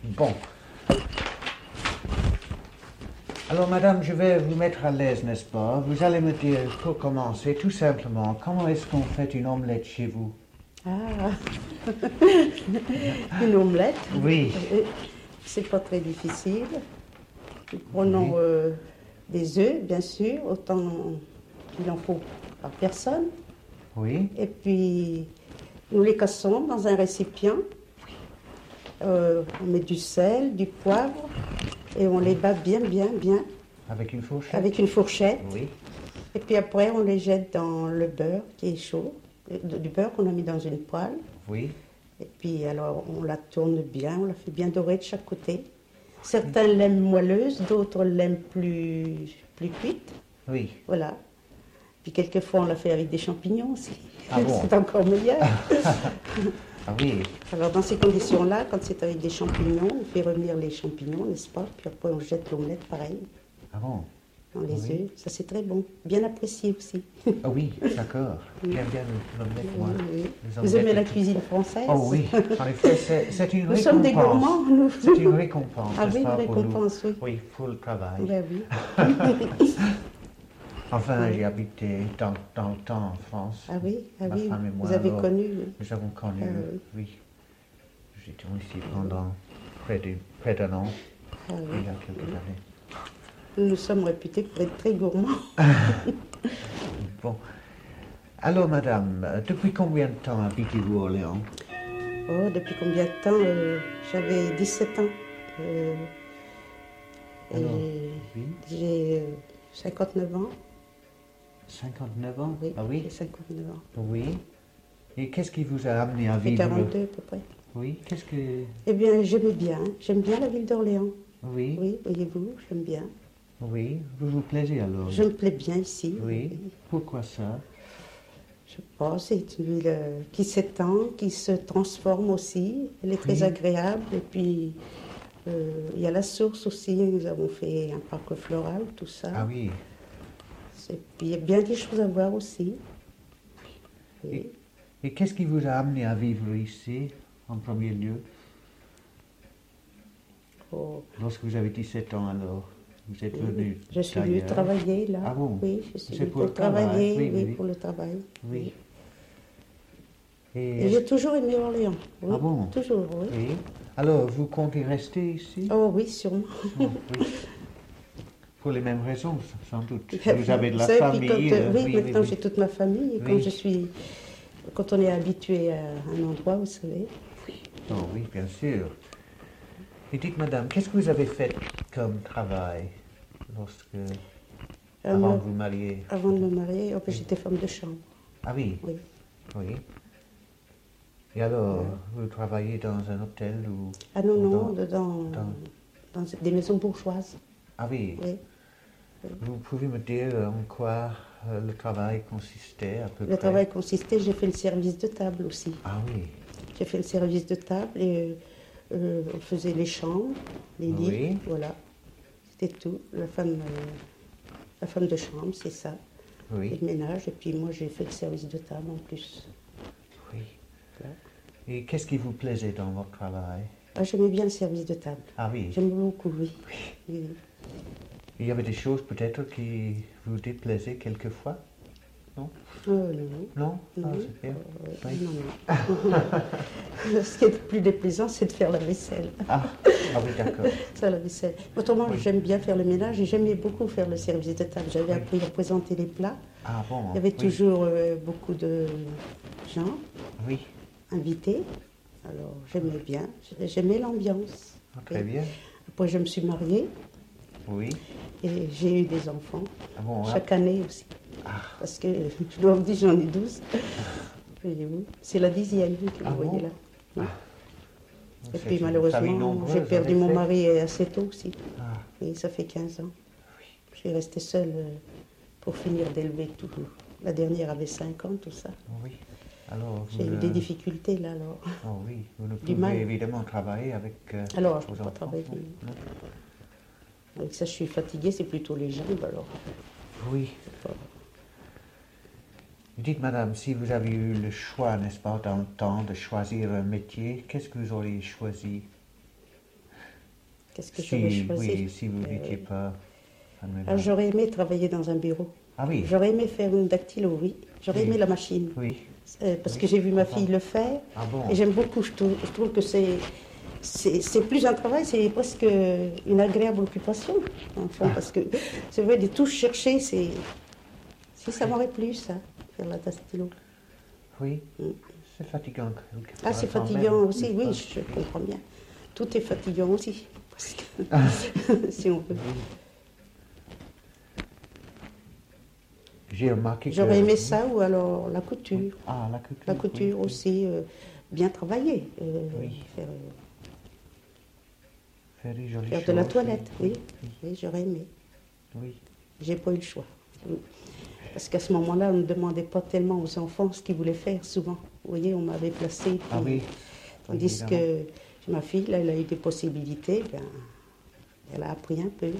Bon. Alors, madame, je vais vous mettre à l'aise, n'est-ce pas? Vous allez me dire, pour commencer, tout simplement, comment est-ce qu'on fait une omelette chez vous? Ah, une omelette. Oui. C'est pas très difficile. Nous prenons des œufs, bien sûr, autant qu'il en faut par personne. Oui. Et puis, nous les cassons dans un récipient. On met du sel, du poivre, et on les bat bien. Avec une fourchette? Avec une fourchette. Oui. Et puis après, on les jette dans le beurre qui est chaud, du beurre qu'on a mis dans une poêle. Oui. Et puis alors, on la tourne bien, on la fait bien dorée de chaque côté. Certains l'aiment moelleuse, d'autres l'aiment plus cuite. Oui. Voilà. Puis quelquefois, on la fait avec des champignons aussi. Ah bon? C'est encore meilleur. Ah oui. Alors dans ces conditions-là, quand c'est avec des champignons, on fait revenir les champignons, n'est-ce pas? Puis après, on jette l'omelette pareil. Ah bon? Dans les Oui. œufs. Ça, c'est très bon. Bien apprécié aussi. Ah oui, d'accord. J'aime bien l'omelette, moi. Oui. Les Vous omelettes aimez la et- cuisine française? Oh oui, en effet, c'est une Nous récompense. sommes des gourmands, nous. C'est une récompense, Ah n'est-ce oui, pas, une pour nous? récompense, oui. Oui, pour le travail. Ben oui. Enfin, j'ai habité dans le temps en France. Ah oui, Ma femme et moi, vous avez alors, connu. Nous avons connu, Ah oui. oui. J'étais ici pendant près d'un an, Ah il oui. y a quelques années. Nous sommes réputés pour être très gourmands. Bon. Alors, madame, depuis combien de temps habitez-vous à Orléans? Oh, depuis combien de temps? J'avais 17 ans. Et Alors, oui. j'ai 59 ans. 59 ans? Oui, Ah oui? j'ai 59 ans. Oui. Et qu'est-ce qui vous a amené à J'ai vivre? 42 à peu près. Oui, qu'est-ce que... Eh bien, j'aimais bien. J'aime bien la ville d'Orléans. Oui, Oui, voyez-vous, j'aime bien. oui, vous vous plaisez alors? Je me plais bien ici. Oui, pourquoi ça? Je pense c'est une ville qui s'étend, qui se transforme aussi. Elle est très Oui. agréable. Et puis, il y a la source aussi. Nous avons fait un parc floral, tout ça. Ah oui, Et puis, il y a bien des choses à voir aussi. Oui. et qu'est-ce qui vous a amené à vivre ici, en premier lieu? Oh, Lorsque vous avez 17 ans alors, vous êtes venu je suis venue d'ailleurs. travailler là. Ah bon? Oui, je suis C'est venue pour pour le travail, travailler. oui, Oui, oui. pour le travail. Oui. Et j'ai toujours aimé Orléans. Oui, Ah bon? toujours, oui. Oui. Alors, vous comptez rester ici? Oh oui, sûrement. Oui. Pour les mêmes raisons, sans doute. Vous avez de la savez, famille. puis quand, oui, oui, maintenant oui. j'ai toute ma famille. Et Oui. quand on est habitué à un endroit, vous savez. Oh oui, bien sûr. Et dites, madame, qu'est-ce que vous avez fait comme travail avant de vous marier? Avant de me marier, j'étais femme de chambre. Ah oui, Oui. oui. Et alors, vous travaillez dans un hôtel ou... Ah non, ou non, dans- dans des maisons bourgeoises. Ah oui. Oui. Vous pouvez me dire en quoi le travail consistait à peu Le près? travail consistait, j'ai fait le service de table aussi. Ah oui, J'ai fait le service de table et on faisait les chambres, les lits, Oui. voilà. C'était tout. La femme de chambre, c'est ça. Et oui, le ménage. Et puis moi, j'ai fait le service de table en plus. oui. Voilà. Et qu'est-ce qui vous plaisait dans votre travail? Ah, j'aimais bien le service de table. Ah oui. J'aime beaucoup, oui. Oui. Il y avait des choses peut-être qui vous déplaisaient quelquefois? Non? Non. Non? Non. Ah, c'est bien. Oui. Non. Ce qui est le plus déplaisant, c'est de faire la vaisselle. Ah oui, d'accord. Ça, la vaisselle. Autrement, Oui. j'aime bien faire le ménage et j'aimais beaucoup faire le service de table. J'avais appris à présenter les plats. Ah bon? Il y avait oui. toujours beaucoup de gens Oui, invités. Alors, j'aimais bien. J'aimais l'ambiance. ah, très bien. Après, je me suis mariée Oui. et j'ai eu des enfants. Ah bon, Chaque année aussi. Ah. Parce que je dois vous dire, j'en ai 12. Voyez-vous. C'est la 10e que vous Ah bon? voyez là. Oui. Et C'est puis une famille malheureusement, nombreuse, j'ai en perdu mon effet. mari assez tôt aussi. Ah, Et ça fait 15 ans. Je suis restée seule pour finir d'élever tout. La dernière avait 5 ans, tout ça. oui. Alors, J'ai eu des difficultés là alors. Oh oui, vous ne Du pouvez mal. évidemment travailler avec Alors, je ne vos peux pas enfants. travailler. Non. Avec ça, je suis fatiguée, c'est plutôt les jambes alors. Oui. Dites, madame, si vous avez eu le choix, n'est-ce pas, dans le temps, de choisir un métier, qu'est-ce que vous auriez choisi? Qu'est-ce que j'aurais choisi? Oui, si vous n'étiez pas femme de Alors, ménage. j'aurais aimé travailler dans un bureau. Ah oui, J'aurais aimé faire une dactylo, oui. J'aurais Oui. aimé la machine. oui. Parce Oui, que j'ai vu ma je comprends. fille le faire. Ah bon? Et j'aime beaucoup. Je trouve que c'est plus un travail, c'est presque une agréable occupation, en fond. Parce que c'est vrai, de tout chercher, si ça m'aurait plu, ça, faire la dactylo. Oui, Mm. c'est fatigant. Ah, c'est quand même, fatigant aussi, n'est-ce oui, pas? je comprends bien. Tout est fatigant aussi, parce que, si on veut. J'ai remarqué que... J'aurais aimé ça, ou alors la couture. Ah, la couture. La couture oui, aussi, bien travaillée. Oui. Faire, Faire des jolies faire de choses. la toilette, oui. Oui, j'aurais aimé. Oui. J'ai pas eu le choix. Parce qu'à ce moment-là, on ne demandait pas tellement aux enfants ce qu'ils voulaient faire, souvent. Vous voyez, on m'avait placé. Ah oui. Tandis évidemment. que ma fille, là, elle a eu des possibilités, ben, elle a appris un peu.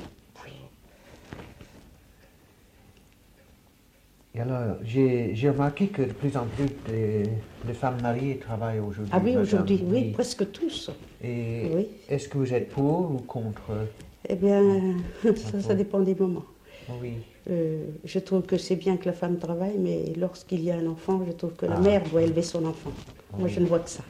Et alors, j'ai remarqué que de plus en plus de femmes mariées travaillent aujourd'hui. Ah oui, madame. aujourd'hui, oui, presque tous. Et Oui. est-ce que vous êtes pour ou contre? Eh bien, ça dépend des moments. Oui. Je trouve que c'est bien que la femme travaille, mais lorsqu'il y a un enfant, je trouve que la Ah. mère doit élever son enfant. Moi, je ne vois que ça.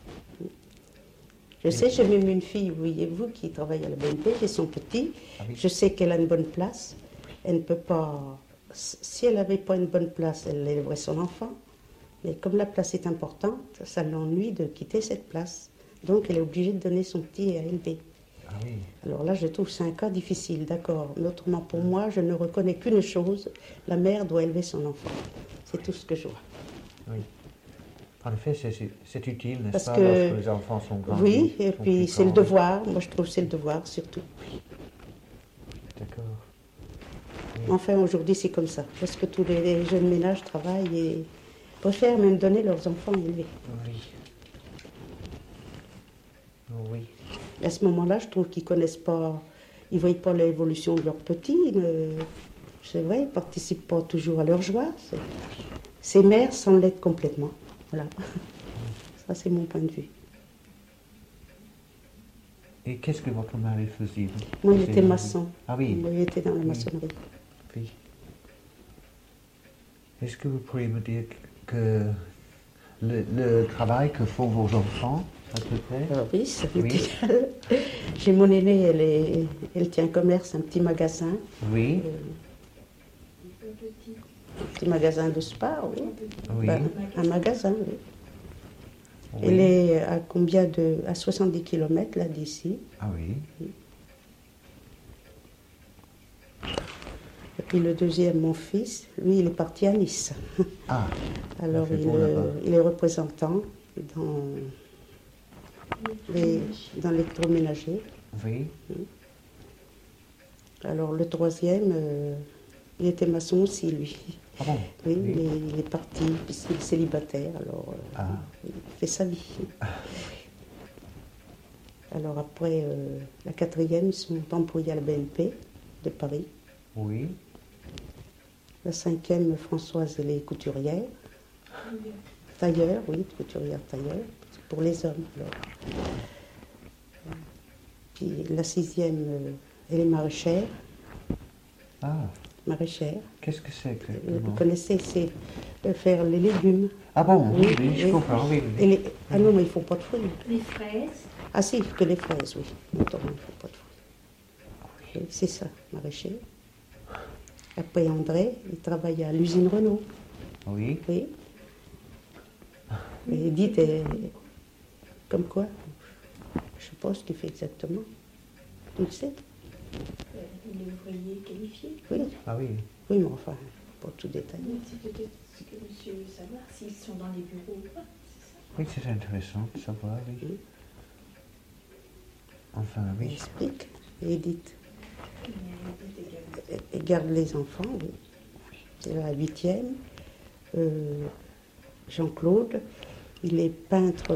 Je sais, j'ai même une fille, voyez-vous, qui travaille à la BNP, j'ai son petit. Ah oui. Je sais qu'elle a une bonne place. Elle ne peut pas... Si elle n'avait pas une bonne place, elle élèverait son enfant. Mais comme la place est importante, ça l'ennuie de quitter cette place. Donc, elle est obligée de donner son petit à élever. Ah oui. Alors là, je trouve que c'est un cas difficile, d'accord. Mais autrement, pour moi, je ne reconnais qu'une chose, la mère doit élever son enfant. C'est tout ce que je vois. Oui. En effet, c'est utile, n'est-ce Parce pas, que- lorsque les enfants sont grands. Oui, et puis c'est le devoir. Moi, je trouve que c'est le devoir, surtout. D'accord. Enfin, aujourd'hui, c'est comme ça. Parce que tous les jeunes ménages travaillent et préfèrent même donner leurs enfants élevés. Oui. Oh, oui. Et à ce moment-là, je trouve qu'ils connaissent pas, ils ne voient pas l'évolution de leurs petits. C'est vrai, ils ne participent pas toujours à leur joie. Ces mères s'en l'aident complètement. Voilà. Ça, c'est mon point de vue. Et qu'est-ce que votre mari faisait? Moi, il était maçon. Ah oui. Moi, il était dans la maçonnerie. Oui. Est-ce que vous pourriez me dire que le travail que font vos enfants, à peu près? Alors, oui, ça m'est Oui. égal. J'ai mon aînée, elle tient un commerce, un petit magasin. Oui. Un petit magasin de spa, oui. Oui. Ben, un magasin, oui. Oui. Elle est à combien à 70 km là d'ici. Ah oui. Et puis le deuxième, mon fils, lui, il est parti à Nice. Ah. Alors fait beau là-bas. il est représentant dans l'électroménager. Oui. Alors le troisième, il était maçon aussi, lui. Ah bon? Oui, mais il est parti, puisqu'il est célibataire, alors Ah. il fait sa vie. Alors après, la quatrième, ils sont employés à la BNP de Paris. Oui. La cinquième, Françoise, elle est couturière. Tailleur, oui, couturière tailleur, pour les hommes. Alors. Puis la sixième, elle est maraîchère. Ah. Maraîchère. Qu'est-ce que c'est Vous exactement? connaissez, c'est faire les légumes. Ah bon, oui, Oui, oui, je oui. comprends, oui. Et ah non, mais il ne faut pas de fruits. Les fraises. Ah si, que les fraises, oui. Autrement, il ne faut pas de fruits. Oui, c'est ça, maraîcher. Après André, il travaille à l'usine Renault. Oui. Oui. Et Edith, comme quoi? Je sais pas ce qu'il fait exactement. Tu le sais? Il est ouvrier qualifié. Oui. Ah oui. Oui, mais enfin, pas tout détaillé. C'est peut-être ce que monsieur veut savoir, s'ils sont dans les bureaux ou pas, c'est ça? Oui, c'est intéressant de savoir, oui. Oui. Enfin, Il oui. explique. Et Edith, Mais elle est également. elle garde les enfants, oui. C'est la huitième. Jean-Claude, il est peintre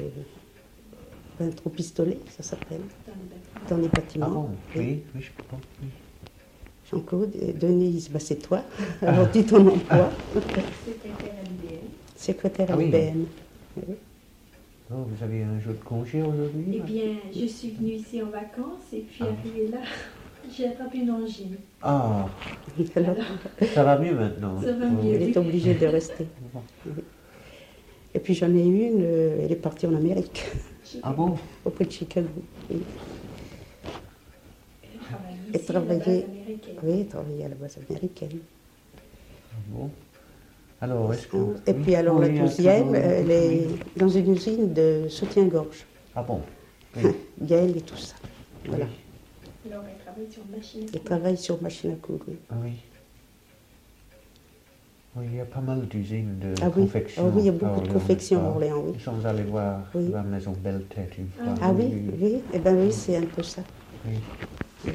au pistolet, ça s'appelle, Dans les bâtiments. dans les Ah bâtiments. bon, oui, oui, je comprends. Oui. Jean-Claude, et Denise, bah c'est toi. Alors dis ton emploi. Secrétaire à l'IBM. Secrétaire à Ah oui. l'IBM. Oui. Oh, vous avez un jour de congé aujourd'hui? Eh bien, je suis venue ici en vacances et puis arrivée là, j'ai attrapé une angine. Ah, Alors, ça va mieux maintenant. Ça va Oh, mieux. elle est obligée de rester. Et puis j'en ai une, elle est partie en Amérique, Ah bon? auprès de Chicago. Oui, Elle travaille ici, à la travaillait- base américaine. oui, elle travaillait à la base américaine. Ah bon. Alors, est-ce que... Et oui, puis alors la oui, deuxième, toujours- elle est oui. dans une usine de soutien-gorge, Ah bon? Oui. Gaël et tout ça. Voilà. Oui. Alors, elle travaille sur machine à Elle coudre. travaille sur machine à coudre. Oui. Ah oui. Oui, il y a pas mal d'usines de Ah oui. confection. Ah oui, il y a à beaucoup de Orléans, confection à n'est-ce pas? Orléans, oui. Nous sommes allés voir Oui. la maison Belle Tête une fois. Ah oui, oui, eh bien oui, c'est un peu ça. Oui. Oui.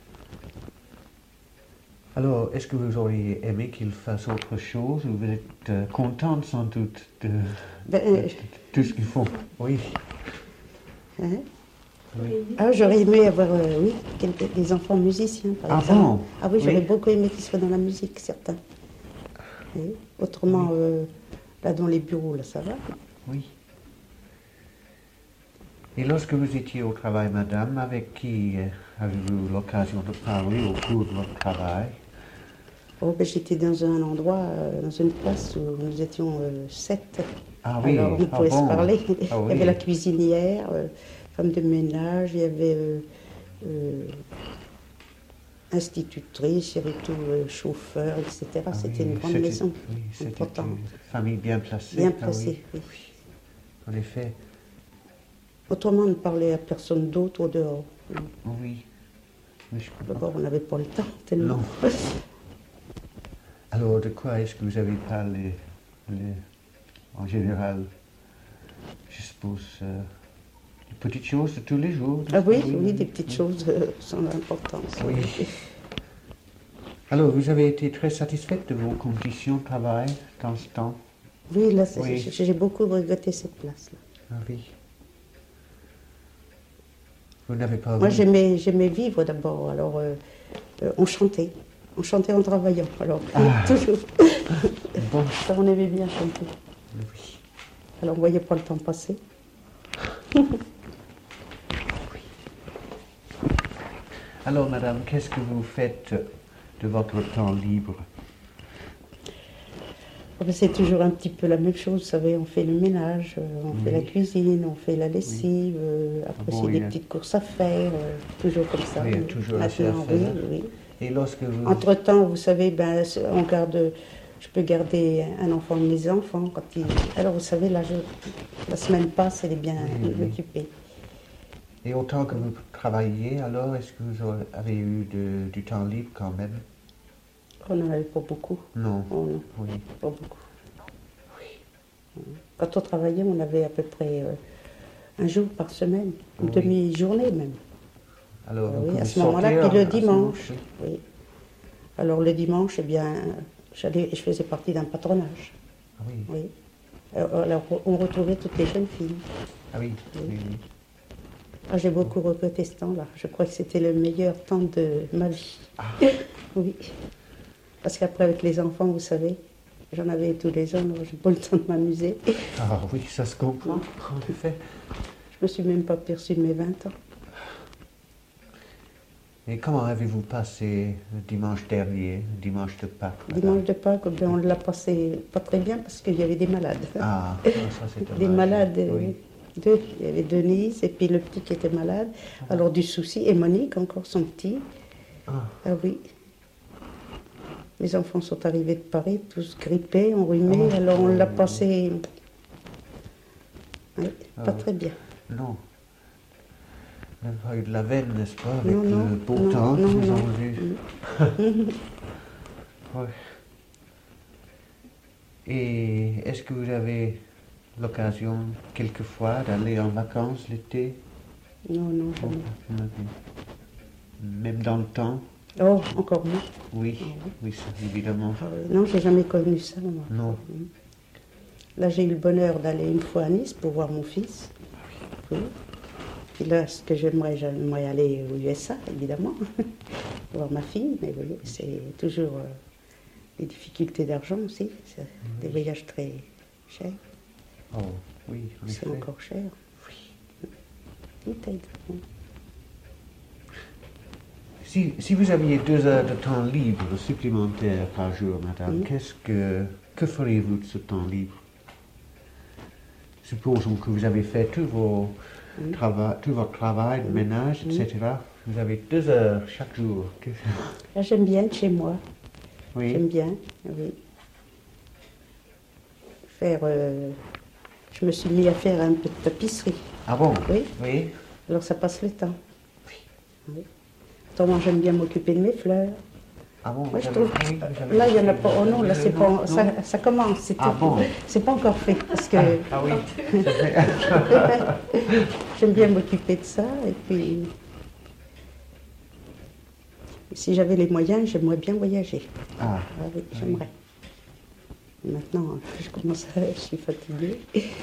Alors, est-ce que vous auriez aimé qu'il fasse autre chose ou vous êtes contente sans doute de Ben, tout ce qu'ils font? Oui. hein? Oui. Ah, j'aurais aimé avoir, oui, des enfants musiciens, par Ah exemple. bon? Ah oui, j'aurais Oui. beaucoup aimé qu'ils soient dans la musique, certains. Oui. Autrement, là, dans les bureaux, là, ça va. Oui. Et lorsque vous étiez au travail, madame, avec qui avez-vous l'occasion de parler au cours de votre travail? Oh, ben, j'étais dans un endroit, dans une place où nous étions 7. Ah oui, Alors, on ah pouvait bon. se parler. Ah Il y oui. avait la cuisinière, femme de ménage, il y avait institutrice, il y avait tout, chauffeur, etc. Ah C'était oui, une grande c'était- maison. Oui, c'était importante. une famille bien placée. Bien ah placée, oui. oui. En effet, Autrement, on ne parlait à personne d'autre au dehors. oui. Mais je comprends. D'abord, on n'avait pas le temps, tellement. Non. Alors, de quoi est-ce que vous avez parlé en général? Je suppose des petites choses de tous les jours. Ah oui, n'est-ce pas? oui, des petites choses sans importance. Oui. Alors, vous avez été très satisfaite de vos conditions de travail dans ce temps? Oui, là, Oui. j'ai beaucoup regretté cette place-là. Ah oui. Vous n'avez pas Moi, vu- j'aimais vivre d'abord. Alors, on chantait. On chantait en travaillant. Alors, toujours. Bon, Ça, on aimait bien chanter. oui. Alors, on ne voyait pas le temps passer. Alors, madame, qu'est-ce que vous faites de votre temps libre? Oh, ben, c'est toujours un petit peu la même chose, vous savez, on fait le ménage, on fait la cuisine, on fait la lessive, après Bon, c'est il des y a- petites courses à faire, toujours comme ça. Oui, il y a toujours assez à Maintenant, oui, faire. oui. Et lorsque vous... Entre-temps, vous savez, ben, on garde, je peux garder un enfant de mes enfants. Alors, vous savez, là, la semaine passe, elle est bien Oui, oui. occupée. Et autant que vous travaillez, alors, est-ce que vous avez eu du temps libre quand même? On n'en avait pas beaucoup. Non. Oh, non, Oui. pas beaucoup. Quand on travaillait, on avait à peu près un jour par semaine, une Oui. demi-journée même. Alors, vous Oui, pouvez à ce moment-là, sortir puis le à ce dimanche. moment-ci. Oui. Alors le dimanche, eh bien, je faisais partie d'un patronage. Ah oui. Oui. Alors on retrouvait toutes les jeunes filles. Ah oui. Oui. Oui, oui. Ah, j'ai beaucoup regretté ce temps-là. Je crois que c'était le meilleur temps de ma vie. Ah. Oui. Parce qu'après, avec les enfants, vous savez, j'en avais tous les ans, alors j'ai pas le temps de m'amuser. Ah oui, ça se comprend, en effet. Je me suis même pas perçue de mes 20 ans. Et comment avez-vous passé le dimanche dernier, le dimanche de Pâques? madame? Dimanche de Pâques, ben, on l'a passé pas très bien parce qu'il y avait des malades. Ah, ça c'est dommage. Des malades, Oui. deux. Il y avait Denise et puis le petit qui était malade. Alors du souci, et Monique, encore son petit. Ah, Ah oui. Les enfants sont arrivés de Paris, tous grippés, enrhumés. Ah. Alors on l'a passé oui, Ah pas oui. très bien. non. Vous n'avez pas eu de la veine, n'est-ce pas, avec Non, non, le beau non, temps que non, nous non. avons eu. Ouais. Et est-ce que vous avez l'occasion, quelquefois, d'aller en vacances l'été? Non, non, jamais. Même dans le temps? Oh, encore moins. Oui, oui, ça, évidemment. Ah oui, non, j'ai jamais connu ça, moi. Non. Là, j'ai eu le bonheur d'aller une fois à Nice pour voir mon fils. Oui. Puis là, ce que j'aimerais aller aux USA, évidemment, voir ma fille. Mais vous voyez, c'est toujours des difficultés d'argent aussi. C'est des voyages très chers. Oh. Oui, en C'est effet. encore cher. Tout aide. Si vous aviez 2 heures de temps libre supplémentaire par jour, madame, que feriez-vous de ce temps libre? Supposons que vous avez fait tout votre travail de ménage, etc. Vous avez 2 heures chaque jour. Là, j'aime bien être chez moi. Oui. J'aime bien, oui. Je me suis mis à faire un peu de tapisserie. Ah bon? Oui. Oui. Alors ça passe le temps. Oui. Autrement, j'aime bien m'occuper de mes fleurs. Ah bon? Moi, je vous trouve. avez- oui, vous avez- Là, il n'y en a pas. Oh non, là, c'est pas. Non. Ça commence, c'est Ah tout. bon? C'est pas encore fait. Parce que Ah oui. Ça fait- j'aime bien m'occuper de ça. Et puis. Si j'avais les moyens, j'aimerais bien voyager. Ah, Ah oui, j'aimerais. Maintenant, je suis fatiguée.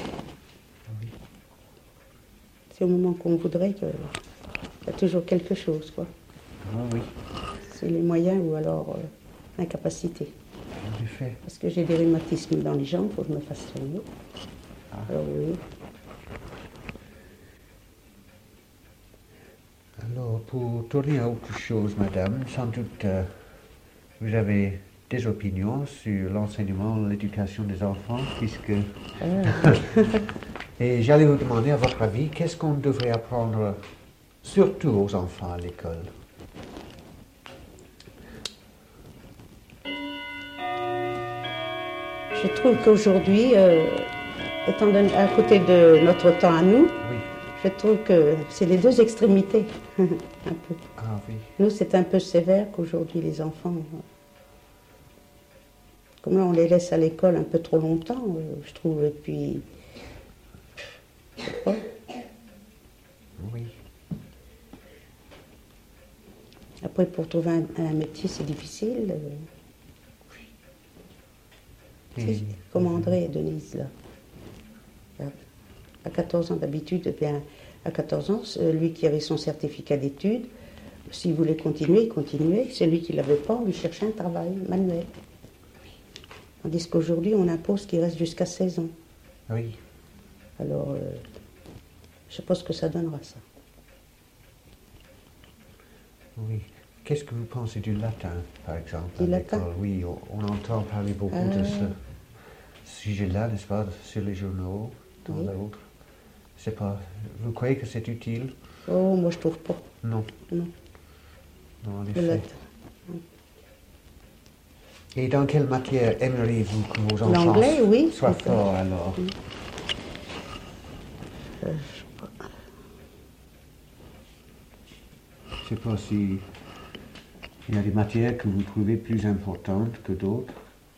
C'est au moment qu'on voudrait qu'il y a toujours quelque chose, quoi. ah oui, C'est les moyens ou alors l'incapacité. en effet. Parce que j'ai des rhumatismes dans les jambes, il faut que je me fasse soigner. Alors oui. Alors, pour tourner à autre chose, madame, sans doute vous avez des opinions sur l'enseignement, l'éducation des enfants, puisque... Et j'allais vous demander, à votre avis, qu'est-ce qu'on devrait apprendre surtout aux enfants à l'école? Je trouve qu'aujourd'hui, étant donné à côté de notre temps à nous, Oui. je trouve que c'est les deux extrémités. Un peu. Ah oui. Nous, c'est un peu sévère qu'aujourd'hui les enfants, comme on les laisse à l'école un peu trop longtemps, je trouve, et puis, je sais pas. Oui. Après, pour trouver un métier, c'est difficile. Et- Comme André et Denise, là. À 14 ans d'habitude, eh bien, à 14 ans, lui qui avait son certificat d'études, s'il voulait continuer, il continuait. Celui qui ne l'avait pas, on lui cherchait un travail manuel. Tandis qu'aujourd'hui, on impose qu'il reste jusqu'à 16 ans. Oui. Alors, je ne sais pas ce que ça donnera, ça. Oui. Qu'est-ce que vous pensez du latin, par exemple, Du à latin? l'école? Oui, on entend parler beaucoup de ce sujet-là, n'est-ce pas, sur les journaux, dans Oui. d'autres. Je sais pas. Vous croyez que c'est utile? Oh, moi, je trouve pas. Non. Non. Non, en Le effet. latin. Et dans quelle matière aimeriez-vous que vos enfants L'anglais, oui. soient forts, alors? Je sais pas si il y a des matières que vous trouvez plus importantes que d'autres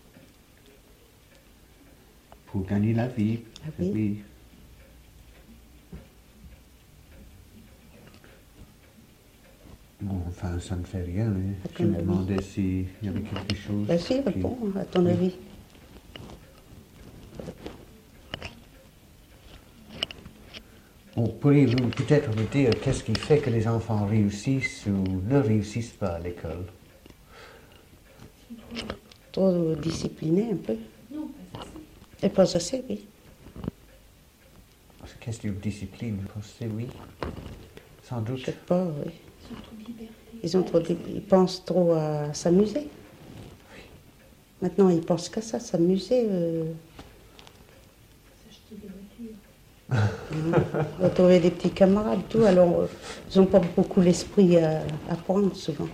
pour gagner la vie. Ah oui. Bon, enfin, ça ne fait rien. Hein. À Je ton me avis? demandais s'il y avait quelque chose. Vas-y, qui- réponds, à ton Oui. avis. Bon, pourriez-vous peut-être me dire qu'est-ce qui fait que les enfants réussissent ou ne réussissent pas à l'école? Trop discipliné, un peu. Non, pas assez. Et pas assez, oui. C'est question de discipline, je pense que oui. Sans Je doute. sais pas, oui. Ils ont trop de liberté. Ils pensent trop à s'amuser. Maintenant, ils pensent qu'à ça, s'amuser. S'acheter des voitures. Retrouver des petits camarades, tout. Alors, ils n'ont pas beaucoup l'esprit à apprendre, souvent.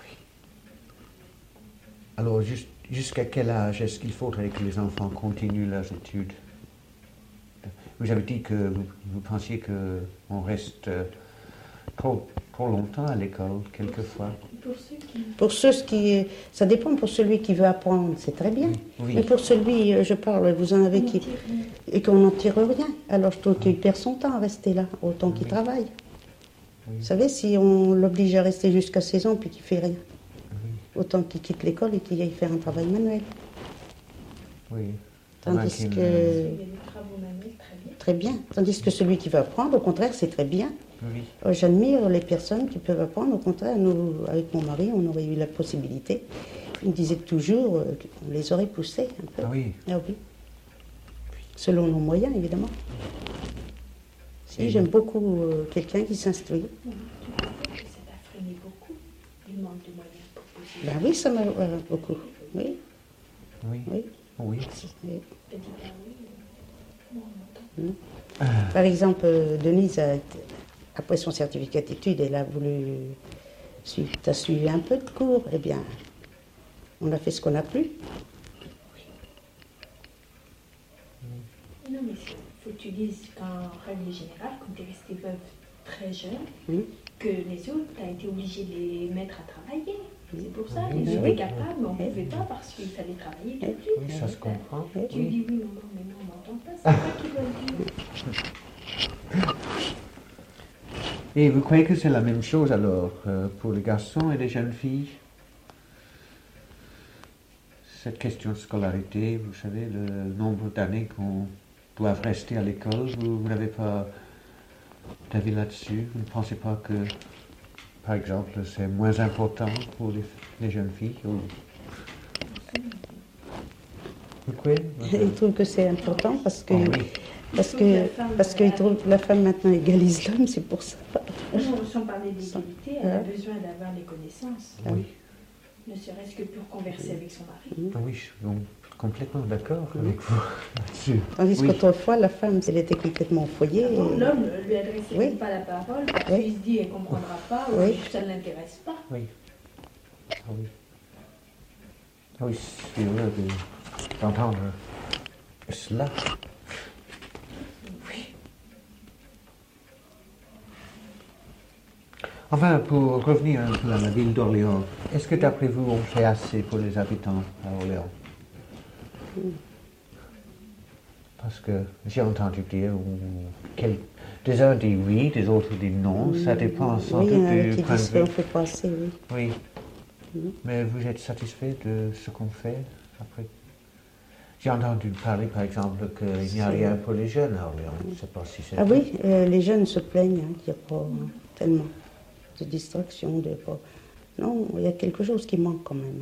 Alors, jusqu'à quel âge est-ce qu'il faudrait que les enfants continuent leurs études? Vous avez dit que vous pensiez qu'on reste trop longtemps à l'école, quelquefois. Pour ceux qui... Ça dépend pour celui qui veut apprendre, c'est très bien. Oui. Mais pour celui, je parle, vous en avez qui... Et qu'on n'en tire rien. Alors je trouve qu'il perd son temps à rester là, autant qu'il travaille. Vous savez, si on l'oblige à rester jusqu'à 16 ans puis qu'il ne fait rien, autant qu'il quitte l'école et qu'il aille faire un travail manuel. Oui. Tandis qu'il- Il y a que... des travaux manuels très bien. Très bien. Tandis que celui qui veut apprendre, au contraire, c'est très bien. Oui. J'admire les personnes qui peuvent apprendre. Au contraire, nous, avec mon mari, on aurait eu la possibilité. Il me disait toujours qu'on les aurait poussés un peu. Ah oui. Ah oui. selon nos moyens, évidemment. Si, j'aime beaucoup quelqu'un qui s'instruit. Oui, tout à fait, que ça va freiner beaucoup le manque de moyens pour poser. Ben oui, ça m'a beaucoup. Oui, Oui. oui. Oui. oui. T'as dit ah oui, non, on entend. Par exemple, Denise, après son certificat d'études, elle a voulu suivre. Tu as suivi un peu de cours. Eh bien, on a fait ce qu'on a pu. Non, mais il faut que tu dises qu'en règle générale, quand tu es resté veuve très jeune, Oui. que les autres, tu as été obligé de les mettre à travailler. C'est pour ça, Oui, ils oui. étaient capables, mais on ne pouvait pas parce qu'il fallait travailler tout de suite. Oui, ça se comprend. Tu Oui. dis oui, non, mais non, on n'entend pas, c'est pas qu'ils veulent dire. Et vous croyez que c'est la même chose alors pour les garçons et les jeunes filles? Cette question de scolarité, vous savez, le nombre d'années qu'on doit rester à l'école, vous n'avez pas d'avis là-dessus? Vous ne pensez pas que, par exemple, c'est moins important pour les jeunes filles Vous croyez? Ils trouvent que c'est important parce que, Oh, oui. parce qu'ils trouvent que la femme maintenant égalise l'homme, c'est pour ça. Non, sans parler d'égalité, elle a besoin d'avoir les connaissances, Oui. ne serait-ce que pour converser avec son mari. Oui, je suis complètement d'accord avec vous là-dessus. Tandis Oui. qu'autrefois, la femme, elle était complètement au foyer. Bon, l'homme ne lui adressait Oui. même pas la parole parce Oui. qu'il se dit elle ne comprendra pas ou Oui. ça ne l'intéresse pas. Oui. Ah oui. Ah oui, c'est heureux d'entendre cela. Enfin, pour revenir un peu à la ville d'Orléans, est-ce que d'après vous, on fait assez pour les habitants à Orléans? Parce que j'ai entendu dire, des uns disent oui, des autres disent non, ça dépend sans Oui, il y doute en a du qui point de disent qu'on ne vue. fait pas assez, oui. Oui. Mais vous êtes satisfait de ce qu'on fait après? J'ai entendu parler, par exemple, qu'il n'y a rien pour les jeunes à Orléans. Je ne sais pas si c'est... Ah oui, les jeunes se plaignent qu'il n'y a pas tellement de distraction. Non, il y a quelque chose qui manque quand même.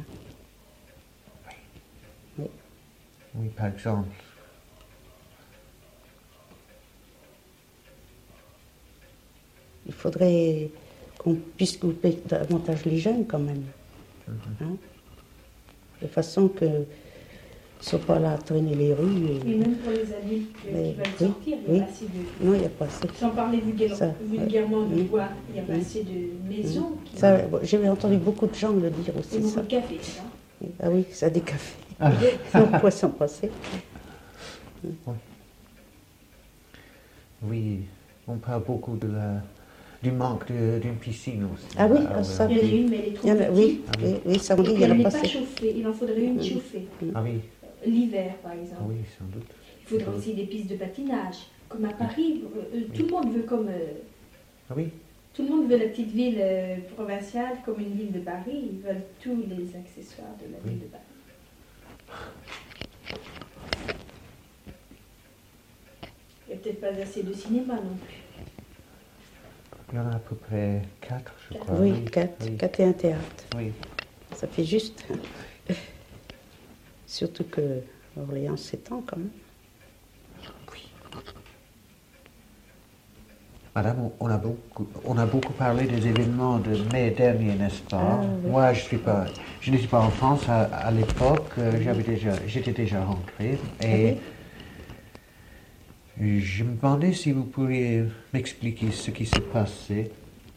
Oui. Oui, par exemple. Il faudrait qu'on puisse couper davantage les jeunes quand même. Hein, de façon que ne soient pas là à traîner les rues. Et même pour les adultes qui veulent sortir, il n'y a pas assez de... Non, il n'y a pas assez. Sans parler vulgairement de Oui. bois, il n'y a pas assez de maisons. Qui... Ça, j'ai entendu beaucoup de gens le dire Et aussi. beaucoup Ça. de cafés, ça. Ah oui, ça des cafés. Non, poisson passé. Oui, on parle beaucoup du manque d'une piscine aussi. Ah oui, à ça, Il y en a Orléans. une, mais elle est trop Il y en a- petite. oui, ça on dit, Et il y en elle a n'est pas pas assez. chauffée. Il en faudrait une chauffée. Ah oui, L'hiver, par ah exemple. oui, sans doute. Il faudrait aussi des pistes de patinage. Comme à Paris, tout le monde veut comme... Ah oui, tout le monde veut la petite ville provinciale comme une ville de Paris. Ils veulent tous les accessoires de la ville de Paris. Il n'y a peut-être pas assez de cinéma non plus. il y en a à peu près 4, je crois. Oui, 4 et un théâtre. Oui. Ça fait juste. Surtout que Orléans s'étend quand même. Madame, on a beaucoup parlé des événements de mai dernier, n'est-ce pas? Ah, oui. Moi, je n'étais pas en France à l'époque, j'étais déjà rentré. Et je me demandais si vous pourriez m'expliquer ce qui s'est passé.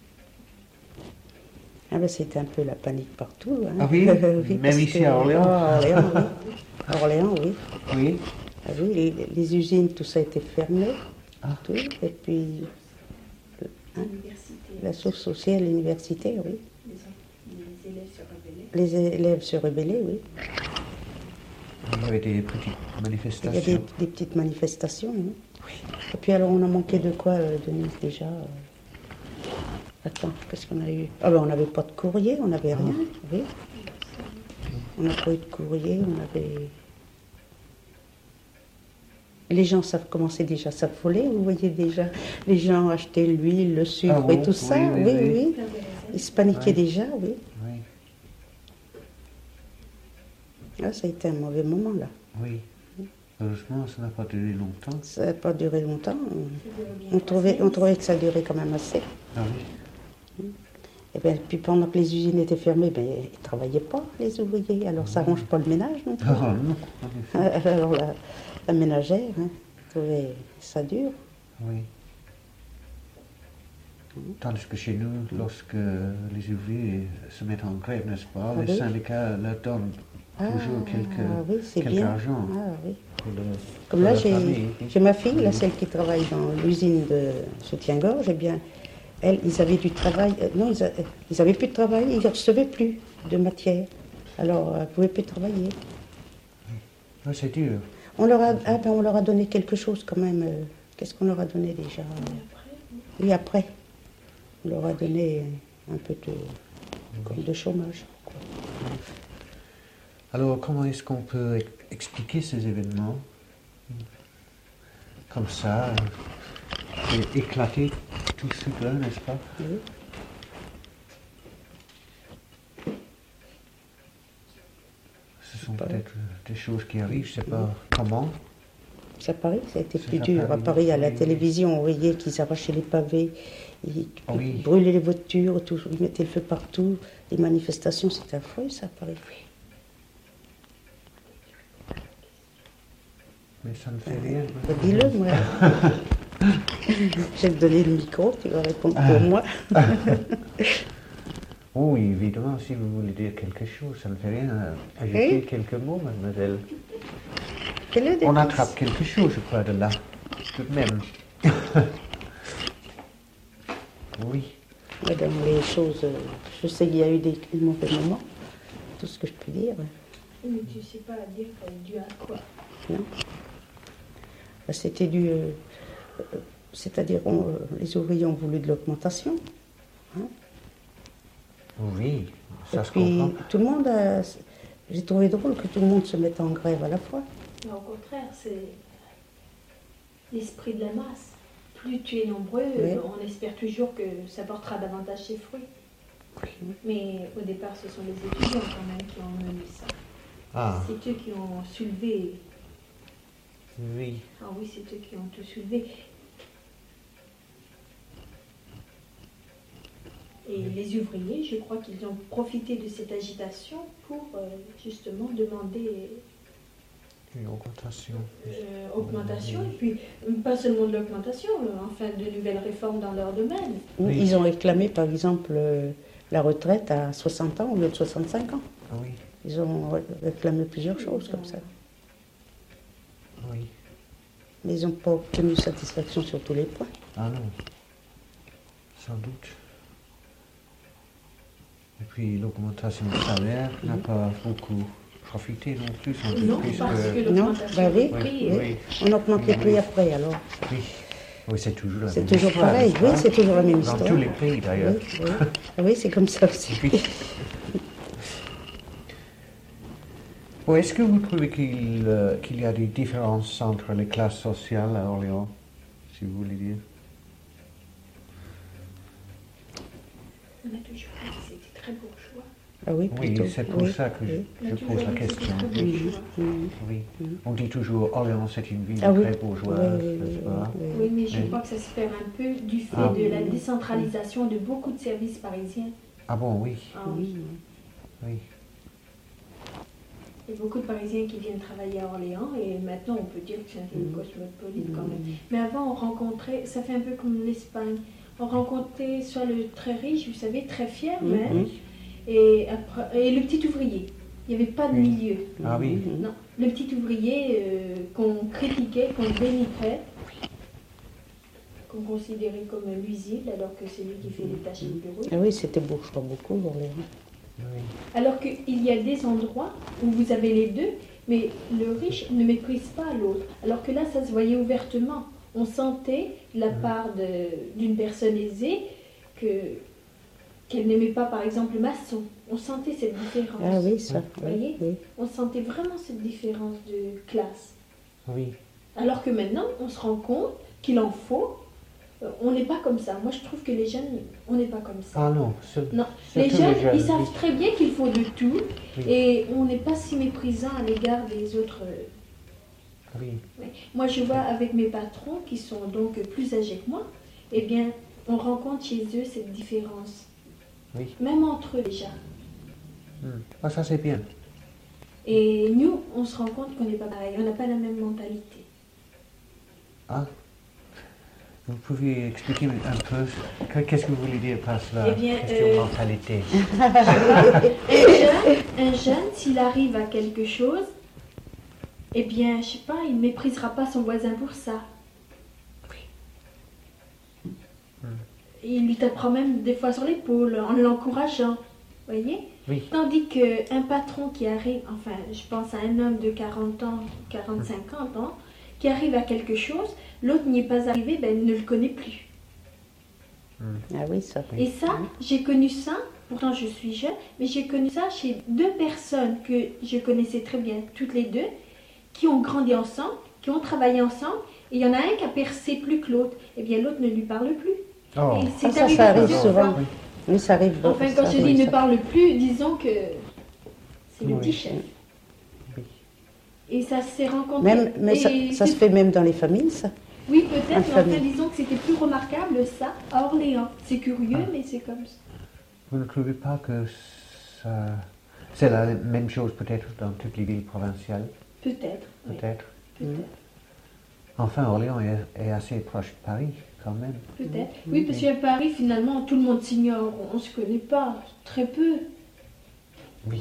Ah ben c'était un peu la panique partout. Hein. Ah oui Même parce ici que- à Orléans? Ah, Orléans, oui. Orléans, oui. Oui. Ah oui, les usines, tout ça a été fermé. Ah. Tout. Et puis L'université, la source sociale, l'université, oui. les élèves se rebellaient. Les élèves se rebellaient, oui. Il y avait des petites Il y a manifestations. des petites manifestations. Hein. Et puis alors on a manqué de quoi, Denise, déjà Attends, qu'est-ce qu'on a eu? Ah ben on n'avait pas de courrier, on n'avait rien. Oui. On n'a pas eu de courrier, on avait... Les gens commençaient déjà à s'affoler, vous voyez déjà. Les gens achetaient l'huile, le sucre Ah bon? et tout ça. Oui, oui, oui. Ils se paniquaient Oui. déjà, oui. Oui, Là, ça a été un mauvais moment, là. oui. Heureusement, ça n'a pas duré longtemps. Ça n'a pas duré longtemps. Ça dure bien On trouvait que ça durait quand même assez. Ah oui. Et bien, puis pendant que les usines étaient fermées, ben, ils ne travaillaient pas, les ouvriers. Alors ça n'arrange pas le ménage non plus. Ah non, en effet. Alors la ménagère trouvait ça dur. Oui. Tandis que chez nous, lorsque les ouvriers se mettent en grève, n'est-ce pas, Ah les oui. syndicats leur donnent toujours oui, c'est quelque bien. argent Ah, oui. pour Comme là, pour la famille. j'ai ma fille, là, celle qui travaille dans l'usine de soutien-gorge, eh bien, elle, ils avaient du travail, non, ils avaient plus de travail, ils ne recevaient plus de matière. Alors, elle ne pouvait plus travailler. Ah, c'est dur. On leur a donné quelque chose quand même. Qu'est-ce qu'on leur a donné déjà? Oui, après. On leur a donné un peu de chômage. Quoi. Alors, comment est-ce qu'on peut expliquer ces événements comme ça, et éclater tout cela, n'est-ce pas? Oui. Ce sont peut-être des choses qui arrivent, je ne sais pas comment. C'est à Paris, ça a été C'est plus à dur. À Paris, Paris, à la oui. télévision, on voyait qu'ils arrachaient les pavés, ils Oui. brûlaient les voitures, tout, ils mettaient le feu partout. Les manifestations, c'était affreux, ça, à Paris. Mais ça ne fait rien. Bah, dis-le, moi. Je vais te donner le micro, tu vas répondre pour moi. Oui, évidemment, si vous voulez dire quelque chose, ça ne fait rien. Ajouter Oui. quelques mots, mademoiselle. Fais-le, On Denis. attrape quelque chose, je crois, de là, tout de même. Oui. Ouais, dans les choses, je sais qu'il y a eu des mauvais moments, tout ce que je peux dire. Mais tu ne sais pas dire dû à quoi. Non. Bah, c'était dû, c'est-à-dire les ouvriers ont voulu de l'augmentation. Oui, ça Et se puis comprend. tout le monde j'ai trouvé drôle que tout le monde se mette en grève à la fois. Mais au contraire, c'est l'esprit de la masse. Plus tu es nombreux, Oui. on espère toujours que ça portera davantage ses fruits. Mais au départ, ce sont les étudiants quand même qui ont mené ça. Ah, C'est eux qui ont soulevé. oui. Ah oui, c'est eux qui ont tout soulevé. Et les ouvriers, je crois qu'ils ont profité de cette agitation pour justement demander Une augmentation. augmentation, et puis pas seulement de l'augmentation, enfin de nouvelles réformes dans leur domaine. Oui. Ils ont réclamé par exemple la retraite à 60 ans au lieu de 65 ans. Ah oui, Ils ont réclamé plusieurs choses comme ça. oui. Mais ils n'ont pas obtenu satisfaction sur tous les points. Ah non, sans doute. Et puis l'augmentation du salaire n'a pas beaucoup profité non plus, sans doute, Non, puisque... parce que Non, l'augmentation bah oui, des prix, oui. On augmente les prix après alors. Oui, oui, c'est toujours la C'est même toujours histoire, pareil, n'est-ce oui, pas? c'est toujours la même Dans histoire. tous les pays d'ailleurs. Oui, oui. Ah oui, c'est comme ça aussi. Oui. Bon, est-ce que vous trouvez qu'il y a des différences entre les classes sociales à Orléans, si vous voulez dire? on a toujours dit que c'était très bourgeois. Ah oui, Oui, plutôt. c'est pour Oui, ça que oui. On a je toujours pose la dit que c'était question. très bourgeois. Oui. On dit toujours Orléans, c'est une ville Ah oui. très bourgeoise, Oui, oui, n'est-ce pas? oui, Oui, mais je Oui. crois que ça se perd un peu du fait Ah. de la décentralisation de beaucoup de services parisiens. Ah bon, oui, Ah oui. oui. Il y a beaucoup de Parisiens qui viennent travailler à Orléans et maintenant on peut dire que c'est un ville cosmopolite quand même. Mais avant on rencontrait, ça fait un peu comme l'Espagne, on rencontrait soit le très riche, vous savez, très fier même, et le petit ouvrier. Il n'y avait pas de Oui. milieu. Ah oui, Non, le petit ouvrier qu'on critiquait, qu'on dénigrait, qu'on considérait comme nuisible alors que c'est lui qui fait les tâches du bureau. Ah oui, c'était bourgeois beaucoup, Orléans. oui. Alors qu'il y a des endroits où vous avez les deux, mais le riche ne méprise pas l'autre. Alors que là, ça se voyait ouvertement. On sentait de la part d'une personne aisée qu'elle n'aimait pas, par exemple, le maçon. On sentait cette différence. Ah oui, ça. Vous voyez, oui. on sentait vraiment cette différence de classe. Oui, Alors que maintenant, on se rend compte qu'il en faut. On n'est pas comme ça. Moi, je trouve que les jeunes, on n'est pas comme ça. ah non, Non, surtout les jeunes, ils oui. savent très bien qu'il faut de tout Oui. et on n'est pas si méprisant à l'égard des autres Oui. Oui. Moi, je vois avec mes patrons qui sont donc plus âgés que moi, eh bien, on rencontre chez eux cette différence. Oui. Même entre eux déjà. Ah, ça c'est bien. Et nous, on se rend compte qu'on n'est pas pareil, on n'a pas la même mentalité. Ah. Vous pouvez expliquer un peu qu'est-ce que vous voulez dire par cela, Eh bien, question mentalité. Un jeune, s'il arrive à quelque chose, eh bien, je sais pas, il ne méprisera pas son voisin pour ça. Il lui tapera même des fois sur l'épaule en l'encourageant, voyez? Oui. Tandis qu'un patron qui arrive, enfin, je pense à un homme de 40 ans, 40-50 ans, qui arrive à quelque chose, l'autre n'y est pas arrivé, ben, il ne le connaît plus. Ah oui, ça. Et ça, j'ai connu ça, pourtant je suis jeune, mais j'ai connu ça chez deux personnes que je connaissais très bien, toutes les deux, qui ont grandi ensemble, qui ont travaillé ensemble, et il y en a un qui a percé plus que l'autre. Eh bien, l'autre ne lui parle plus. Oh. Et c'est Ça, arrivé ça arrive plusieurs souvent. fois. Oui, ça arrive. Enfin, quand ça je dis arrive, ne ça. parle plus, disons que c'est le Oui. petit chef. Oui. Et ça s'est rencontré. Mais ça, Et ça se fait même dans les familles, ça. Oui, peut-être, en mais enfin, famille. disons que c'était plus remarquable ça à Orléans. C'est curieux, mais c'est comme ça. Vous ne trouvez pas que ça... c'est la même chose peut-être dans toutes les villes provinciales? Peut-être. Oui, Peut-être. peut-être. Enfin, Orléans est assez proche de Paris, quand même. Peut-être. Oui, parce qu'à Paris, finalement, tout le monde s'ignore. On ne se connaît pas. Très peu. Oui.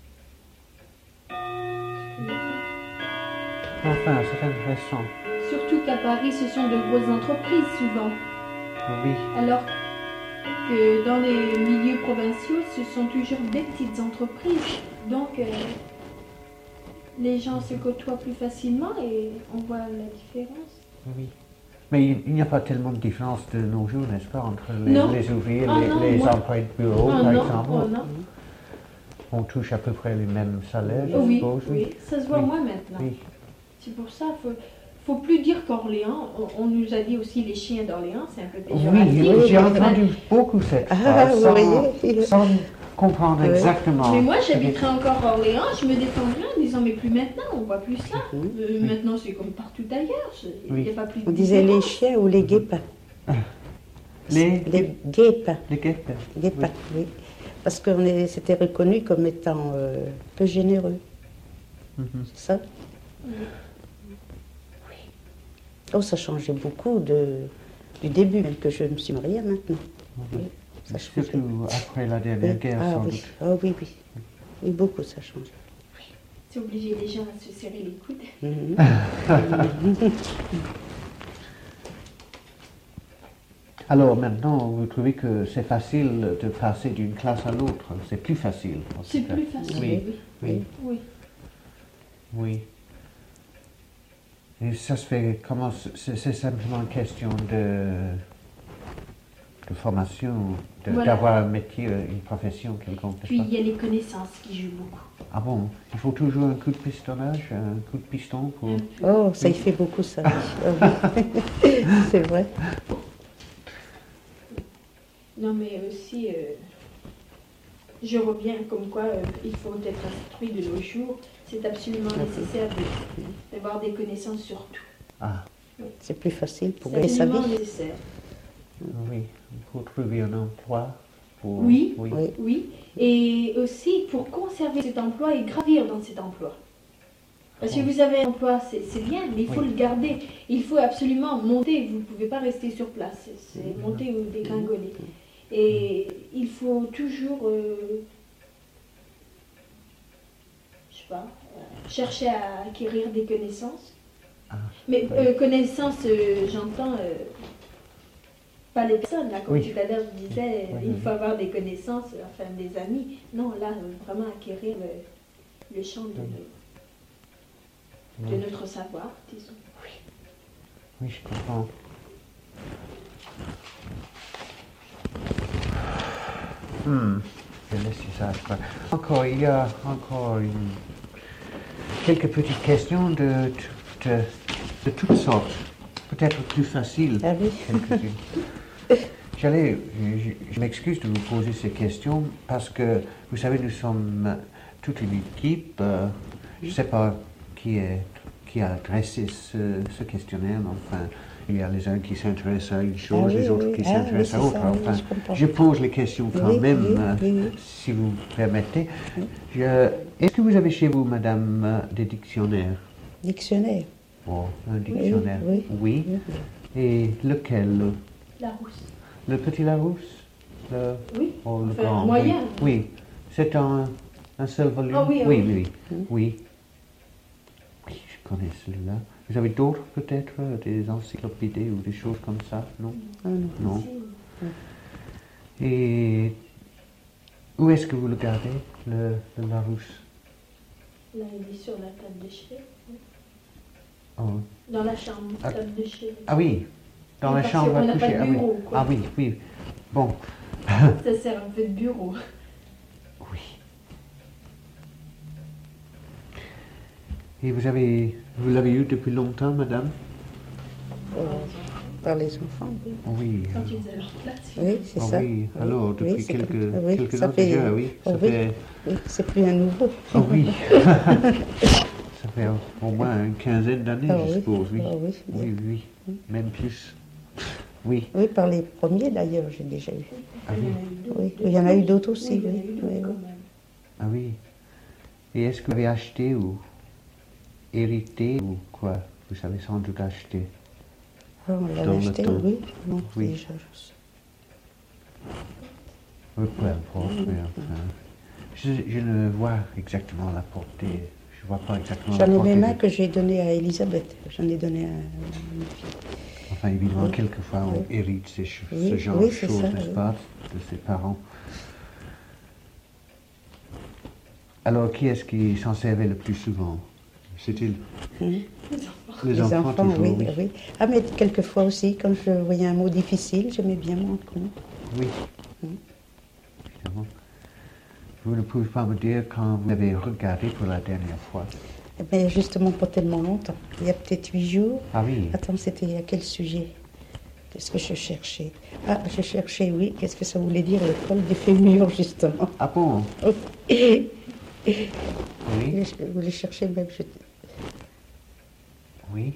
Enfin, c'est intéressant. Surtout qu'à Paris, ce sont de grosses entreprises souvent. Oui. Alors que dans les milieux provinciaux, ce sont toujours des petites entreprises. Donc, les gens se côtoient plus facilement et on voit la différence. Oui. Mais il n'y a pas tellement de différence de nos jours, n'est-ce pas, entre Non. les ouvriers, Ah non, les moi- employés de bureau, Oh par non, exemple. oh non. On touche à peu près les mêmes salaires, je Oh oui, suppose. oui, ça se voit Oui. moins maintenant. Oui. C'est pour ça, faut plus dire qu'Orléans, on nous a dit aussi les chiens d'Orléans, c'est un peu Oui, péjoratif. j'ai entendu beaucoup cette Ah, phrase vous sans, voyez. sans comprendre Oui. exactement. Mais moi, j'habiterais encore Orléans, je me défendrais en disant, mais plus maintenant, on voit plus ça. Maintenant, c'est comme partout ailleurs, il n'y a Oui. pas plus de On disait les différence. chiens ou les guépins. Les Guépins. guêpes. Guépins, oui. Parce que c'était reconnu comme étant peu généreux. Mhm. C'est ça? Oh, ça changeait beaucoup du début, même que je me suis mariée maintenant. Oui, ça change. Surtout après la dernière guerre, Ah sans oui, doute. oh, oui, oui. Oui, beaucoup, ça change. C'est obligé les gens à se serrer les coudes. Mhm. Alors maintenant, vous trouvez que c'est facile de passer d'une classe à l'autre? C'est plus facile. en tout C'est cas. plus facile, Oui, oui. oui, Oui. oui. Et ça se fait comment? C'est simplement une question de formation, Voilà. d'avoir un métier, une profession quelconque, Puis n'est-ce il y a les connaissances qui jouent beaucoup. pas? Ah bon? Il faut toujours un coup de pistonnage, un coup de piston pour... Un peu. Oh, ça y fait beaucoup, ça. Oui. Oh, oui. C'est vrai. Non, mais aussi, je reviens comme quoi il faut être instruit de nos jours. C'est absolument nécessaire d'avoir des connaissances sur tout. Ah, C'est plus facile pour C'est gagner sa absolument vie. nécessaire. oui, pour trouver un emploi. Pour... Oui. Oui. Oui. Et aussi pour conserver cet emploi et gravir dans cet emploi. Parce que vous avez un emploi, c'est bien, mais il faut Oui. le garder. Il faut absolument monter. Vous ne pouvez pas rester sur place. C'est monter ou dégringoler. Et il faut toujours, je sais pas, chercher à acquérir des connaissances. Ah, Mais connaissances, j'entends pas les personnes. Là, comme Oui. tout à l'heure je disais, Oui, il oui. faut avoir des connaissances, enfin des amis. Non, là, vraiment acquérir le champ de notre savoir, disons. Oui, je comprends. Je laisse ça, je crois. Encore, il y a encore quelques petites questions de toutes sortes. Peut-être plus faciles. Ah oui. quelques-unes. Je m'excuse de vous poser ces questions parce que, vous savez, nous sommes toute une équipe. Je ne sais pas qui qui a dressé ce questionnaire. Enfin, il y a les uns qui s'intéressent à une chose, les autres qui s'intéressent à autre. Enfin, je pose les questions quand même, si vous permettez. Est-ce que vous avez chez vous, madame, des dictionnaires? Dictionnaire. Oh, un dictionnaire. Oui. Et lequel? Larousse. Le petit Larousse? Oui. Oh, le Enfin, grand. moyen. Oui. C'est un seul volume? Ah oui, Oui, oui, je connais celui-là. Vous avez d'autres peut-être, des encyclopédies ou des choses comme ça? Non? Non. Et où est-ce que vous le gardez, le Larousse? Là, il est sur la table de chevet. Oh. Dans la chambre, table de chevet. Ah oui, dans la chambre à coucher. Pas de bureau, ah oui, oui. Bon. Ça sert un peu de bureau. Oui. Et vous l'avez eu depuis longtemps, madame? Par les enfants, oui. Oui. Quand ils avaient leur place. Oui, c'est ça. Oui, alors, depuis quelques ça ans fait, déjà, oui. Ça fait... Oui, c'est plus un nouveau. Oh oui. Ça fait au moins une quinzaine d'années, je suppose, oui. Oui, même plus. Oui. Oui, par les premiers d'ailleurs, j'ai déjà eu. Ah oui. Oui, il y en a eu d'autres aussi, oui. Ah oui. Et est-ce que vous avez acheté ou hérité ou quoi? Vous avez sans doute acheté. On l'avait acheté, oui. Non, oui. Déjà, Oui, peu importe, mais enfin, je ne vois exactement la portée. Je vois pas exactement la portée. J'en ai même un que j'ai donné à Elisabeth. J'en ai donné à une fille. Enfin, évidemment, quelquefois, on hérite ce genre de choses, n'est-ce pas, de ses parents. Alors, qui est-ce qui s'en servait le plus souvent? C'est-il les enfants toujours, oui. Ah, mais quelquefois aussi, quand je voyais un mot difficile, j'aimais bien m'en rendre compte. Oui. Évidemment. Vous ne pouvez pas me dire quand vous avez regardé pour la dernière fois? Eh bien, justement, pas tellement longtemps. Il y a peut-être 8 jours. Ah oui. Attends, c'était à quel sujet? Qu'est-ce que je cherchais? Ah, je cherchais, oui. Qu'est-ce que ça voulait dire, le col des fémurs, justement? Ah bon? Oui. Je voulais chercher même. Oui.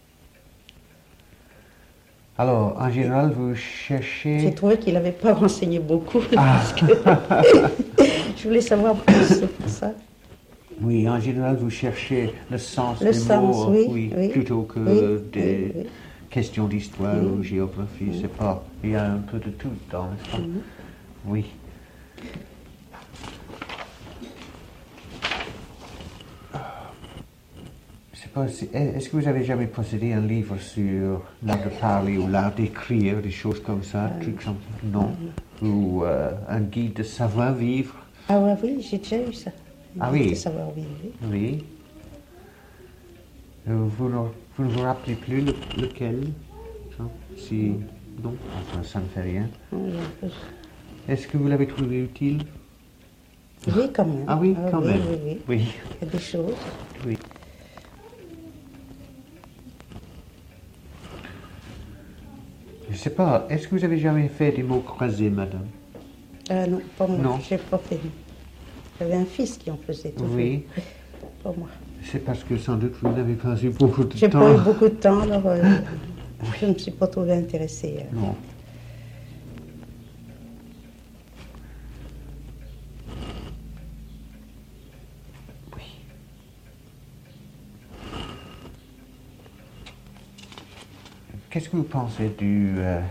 Alors, en général, vous cherchez... J'ai trouvé qu'il n'avait pas renseigné beaucoup. Parce que je voulais savoir plus, c'est pour ça. Oui, en général, vous cherchez le sens des mots, oui, plutôt que des questions d'histoire ou géographie. C'est pas... Il y a un peu de tout dans l'histoire. Oui. Est-ce que vous avez jamais possédé un livre sur l'art de parler ou l'art d'écrire, des choses comme ça, trucs comme ça? Non. Ou un guide de savoir-vivre? Ah oui, j'ai déjà eu ça. Ah oui? De savoir-vivre, oui. Vous ne vous rappelez plus lequel? Si... Non, enfin, ça ne fait rien. Est-ce que vous l'avez trouvé utile? Oui, quand même. Ah oui, quand même. Oui. Il y a des choses. Oui. Je ne sais pas, est-ce que vous avez jamais fait des mots croisés, madame? Non, pas moi. Non. Je n'ai pas fait. J'avais un fils qui en faisait toujours. Oui. Pas moi. C'est parce que sans doute vous n'avez pas eu beaucoup de temps. J'ai pas eu beaucoup de temps, alors je ne me suis pas trouvée intéressée. Non. Oui. Qu'est-ce que vous pensez du,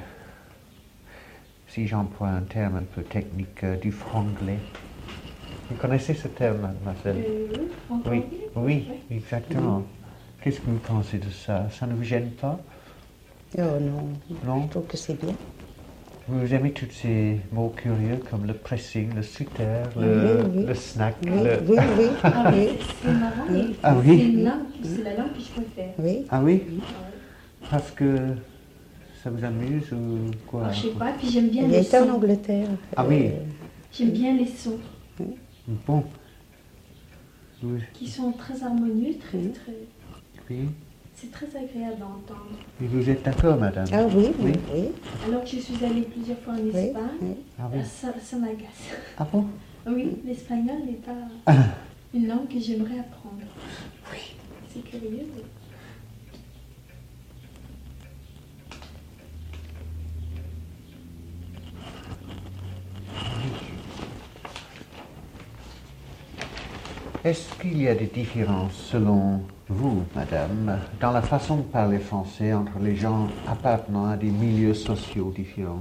si j'emploie un terme un peu technique, du franglais? Vous connaissez ce terme, mademoiselle? Oui, exactement. Qu'est-ce que vous pensez de ça? Ça ne vous gêne pas? Oh non, non, je trouve que c'est bien. Vous aimez tous ces mots curieux comme le pressing, le sutter, le snack? Oui. Ah oui, c'est marrant. Ah oui? C'est la langue que je préfère. Oui. Ah oui? Parce que ça vous amuse ou quoi? Je sais pas, puis j'aime bien les sons. Il était en Angleterre. Ah oui? J'aime bien les sons. Bon. Qui sont très harmonieux, très... Oui. C'est très agréable à entendre. Et vous êtes d'accord, madame? Ah oui. Alors que je suis allée plusieurs fois en Espagne, Ah oui. ça m'agace. Ah bon? Oui, l'espagnol n'est pas une langue que j'aimerais apprendre. Oui. C'est curieux. Est-ce qu'il y a des différences, selon vous, madame, dans la façon de parler français entre les gens appartenant à des milieux sociaux différents?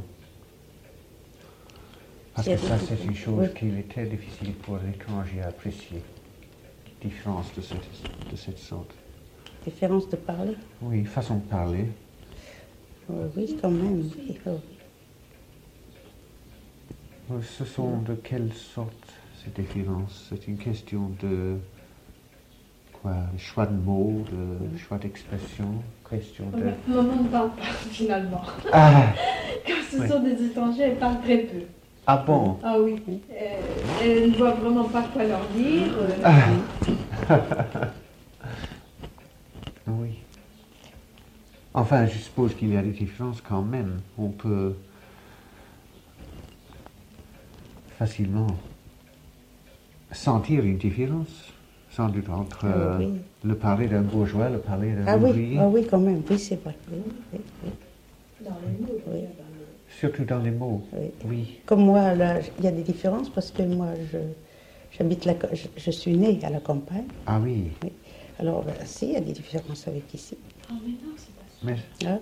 Parce que ça, c'est une chose qu'il est très difficile pour l'étranger à apprécier. Différence de cette sorte. Différence de parler? Oui, façon de parler. Oui, quand même, oui. Ce sont de quelle sorte ces différences? C'est une question de quoi? Choix de mots, de choix d'expression, question de... Maman ne parle pas finalement. Ah, Quand ce sont des étrangers, elle parle très peu. ah bon? Ah oui. Elle ne voit vraiment pas quoi leur dire. Oui. Enfin, je suppose qu'il y a des différences quand même. On peut facilement sentir une différence, sans doute, entre le parler d'un bourgeois et le parler d'un ouvrier. Ah oui, quand même, oui, c'est vrai. Oui, oui, oui. Dans les mots. Oui. Surtout dans les mots. Oui. Oui. Comme moi, là, il y a des différences parce que moi, je suis née à la campagne. Ah oui. Oui. Alors, si, il y a des différences avec ici. Ah mais non, c'est pas ça. Mais Ah,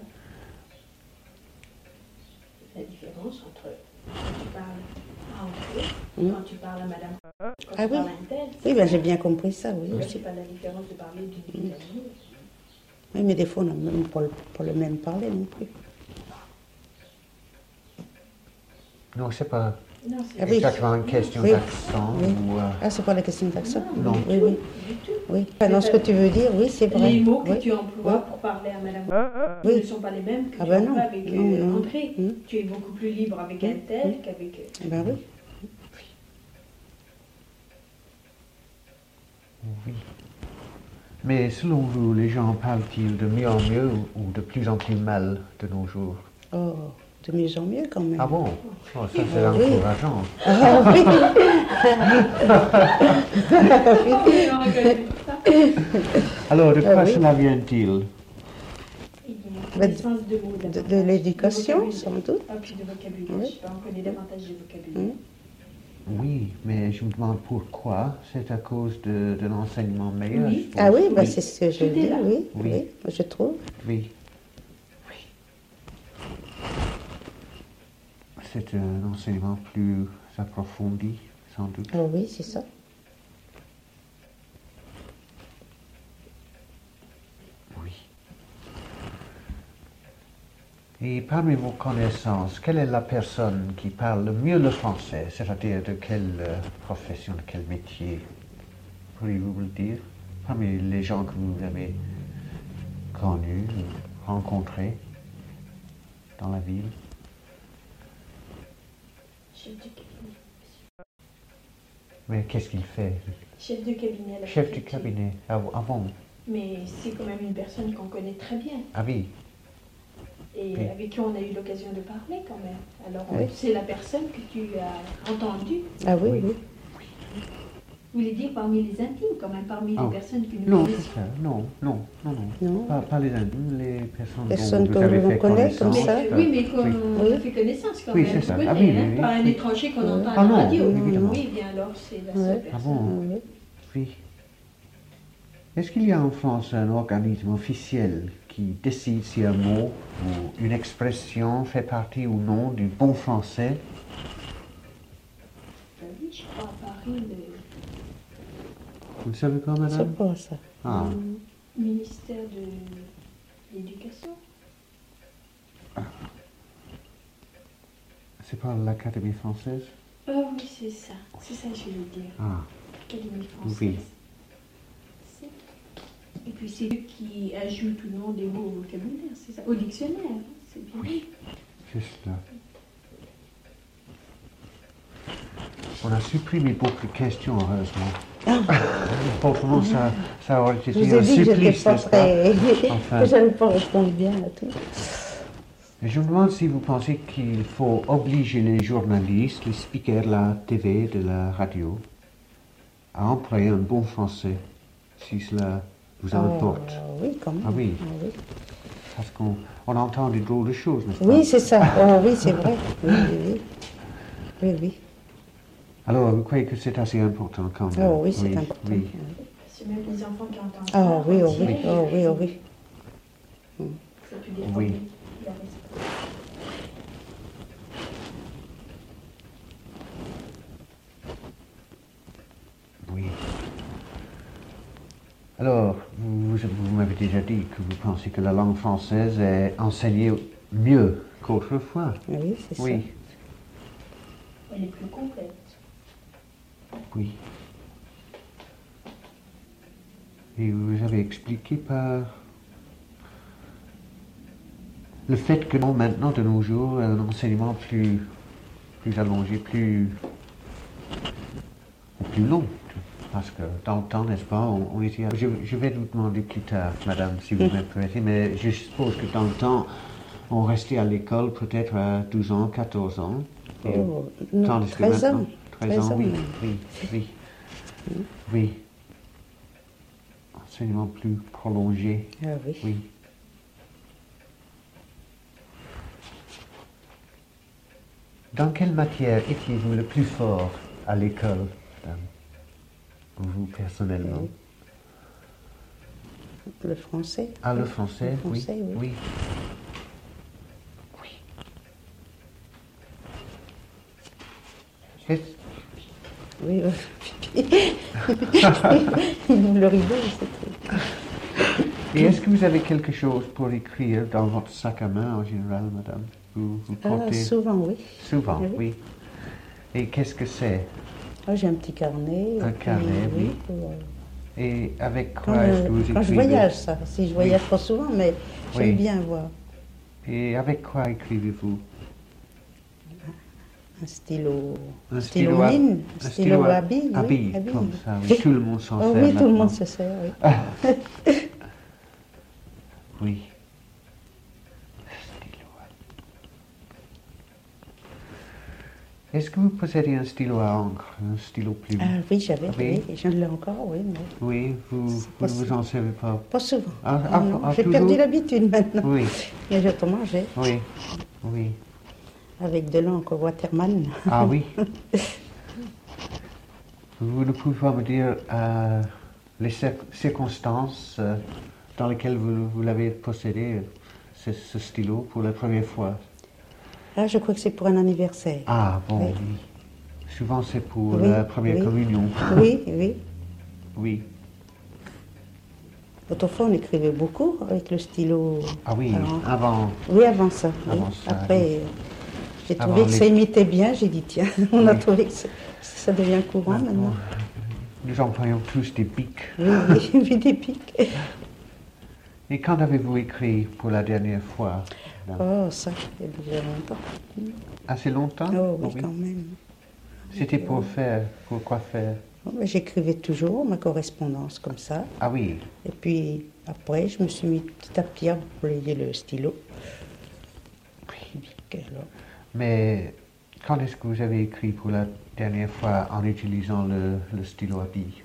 La différence entre quand tu parles à André, quand tu parles à madame, quand tu oui. parles à un tel, oui, ben, j'ai bien compris ça, oui. c'est Aussi. pas la différence de parler d'une amie. Oui, mais des fois, on n'a même pas le même parler non plus. non, c'est pas Non, c'est Ah oui. exactement une question Oui. d'accent Oui. ou... Ah, c'est pas la question d'accent? Non. Oui, oui. du tout. Oui. Alors, ce que tu veux dire, oui, c'est vrai. Les mots que Oui. tu emploies Oui. pour parler à madame Oui. ne sont pas les mêmes que Ah tu ben emploies non. avec Non. André. Tu es beaucoup plus libre avec un tel qu'avec... Ben oui. Oui. Mais selon vous, les gens parlent-ils de mieux en mieux ou de plus en plus mal de nos jours? Oh, de mieux en mieux quand même. Ah bon? Oh, ça c'est Oui. encourageant. Ah oui. On reconnaît ça. Alors, de quoi oui. cela vient-il? Il y a une Ben, connaissance de mots, de l'éducation, sans doute. Ah, puis de vocabulaire. Oui. Je sais pas, on connaît davantage de vocabulaire. Oui, mais je me demande pourquoi. C'est à cause de l'enseignement meilleur, Oui. je pense. Ah oui, ben, c'est ce que je Tout est dis, là. oui, Oui. oui, je trouve. Oui. Oui. C'est un enseignement plus approfondi, sans doute. Oh oui, c'est ça. Oui. Et parmi vos connaissances, quelle est la personne qui parle le mieux le français? C'est-à-dire de quelle profession, de quel métier? Pourriez-vous le dire? Parmi les gens que vous avez connus, rencontrés dans la ville? Chef de cabinet. Mais qu'est-ce qu'il fait? Chef de cabinet à la Chef du préfecture. cabinet. Ah bon? Mais c'est quand même une personne qu'on connaît très bien Ah oui. et Oui. avec qui on a eu l'occasion de parler quand même. Alors Oui. c'est la personne que tu as entendue. Ah oui, Oui. oui. Vous voulez dire parmi les intimes quand même, parmi Ah. les personnes que nous Non, connaissons. c'est ça. Non. Non. Pas les intimes, les personnes Personnes dont vous que avez l'on fait connaît comme connaissance. ça. Oui, mais qu'on Oui. a fait connaissance quand Oui, même. c'est ça. tu Ah connais, oui, hein, oui, pas un oui. étranger qu'on entend à Ah la non, radio. évidemment. Oui, bien alors c'est la Ouais. seule Ah personne. bon? Oui. Oui. Est-ce qu'il y a en France un organisme officiel qui décide si un mot ou une expression fait partie ou non du bon français? Oui, je crois à Paris, le Vous ne savez pas, C'est madame? pas ça. Ah, ministère de l'Éducation. c'est pas l'Académie française? Ah oui, c'est ça que je voulais dire. Ah, Académie française. Oui. Et puis c'est eux qui ajoutent ou non des mots au vocabulaire, c'est ça. Au dictionnaire, hein, c'est bien. oui, juste là. On a supprimé beaucoup de questions, heureusement. Autrement, ça aurait été Je vous un ai dit que j'étais supplice, pas n'est-ce pas? très... Enfin. que j'avais pas répondu bien à tout. Et je me demande si vous pensez qu'il faut obliger les journalistes, les speakers de la TV, de la radio, à employer un bon français, si cela vous importe? Oui, quand même. Ah oui. Ah oui. Parce qu'on entend des drôles de choses, n'est-ce pas? Oui, c'est ça. Oh, oui, c'est vrai. Oui, oui, oui. Oui, oui. Alors, vous croyez que c'est assez important quand même? Oh, oui, c'est important. Oui. C'est même les enfants qui entendent ça. Ah oui, oh entier, oui, oh oui, oh oui. Ça peut déformer Oui. leur esprit. Oui. Alors, vous m'avez déjà dit que vous pensez que la langue française est enseignée mieux qu'autrefois. Oui, c'est ça. Oui, Elle est plus complète. oui. Et vous avez expliqué par le fait que non, maintenant, de nos jours, un enseignement plus allongé, plus long. Parce que dans le temps, n'est-ce pas, on était... Je vais vous demander plus tard, madame, si vous me permettez, mais je suppose que dans le temps, on restait à l'école peut-être à 12 ans, 14 ans. Et Oh, non, tandis que 13 maintenant, ans. 13 ans, oui, même. oui. Oui. Enseignement plus prolongé, Ah oui. oui. Dans quelle matière étiez-vous le plus fort à l'école, madame? Vous, personnellement? Le français. Ah, le français, Le français, oui. oui. Oui. Est-ce- Oui, le rideau, c'est Et est-ce que vous avez quelque chose pour écrire dans votre sac à main en général, madame? Vous portez souvent, oui. souvent, Oui. oui. Et qu'est-ce que c'est? Ah, j'ai un petit carnet. Un et puis, carnet, oui. pour, Et avec quand, quoi est-ce que vous écrivez? quand je voyage, ça. Si je voyage pas souvent, mais j'aime Oui. bien voir. Et avec quoi écrivez-vous? Un stylo. Un stylo à- mine. un stylo à billes. à oui, billes, à billes. comme ça, oui. Tout le monde s'en Oh, sert oui, tout le maintenant. monde se sert, oui. Oui. Stylo à- Est-ce que vous possédez un stylo à encre, un stylo plume? Ah oui, j'avais, Oui. oui. Je l'ai encore, oui, mais Oui, vous ne possible. vous en servez pas? pas souvent. Ah, Non, ah, non, ah, j'ai toujours? perdu l'habitude maintenant. Oui, Et justement, j'ai oui, oui. avec de l'encre Waterman. Ah oui. Vous ne pouvez pas me dire les circonstances dans lesquelles vous l'avez possédé, ce stylo, pour la première fois? Ah, je crois que c'est pour un anniversaire. Ah bon, Oui. oui. Souvent c'est pour Oui, la première oui. communion. Oui, oui. Oui. Autrefois, on écrivait beaucoup avec le stylo. Ah oui, Alors, avant. oui, avant ça. oui. Avant ça, Après, j'ai Avant trouvé que les- ça imitait bien. J'ai dit, tiens, on a Oui. trouvé que ça devient courant maintenant. Nous employons tous des bics. Oui, oui, oui, des pics. Et quand avez-vous écrit pour la dernière fois? Oh, ça, il y a déjà longtemps. Assez longtemps? Oh, oui, quand même. C'était pour quoi faire? Oh, ben, j'écrivais toujours ma correspondance comme ça. Ah oui, Et puis après, je me suis mis petit à petit à employer le stylo. Alors, mais quand est-ce que vous avez écrit pour la dernière fois en utilisant le stylo à billes?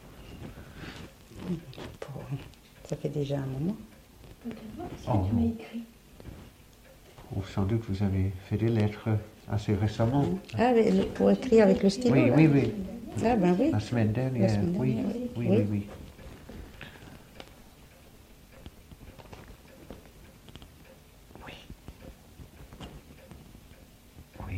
ça fait déjà un moment. Qu'est-ce Oh. que tu m'as écrit? Ou sans doute vous avez fait des lettres assez récemment. Ah, mais pour écrire avec le stylo Oui, là. oui, oui. Ah, ben oui. La semaine dernière, La semaine oui. dernière, Oui, oui. oui, oui. Oui. Oui.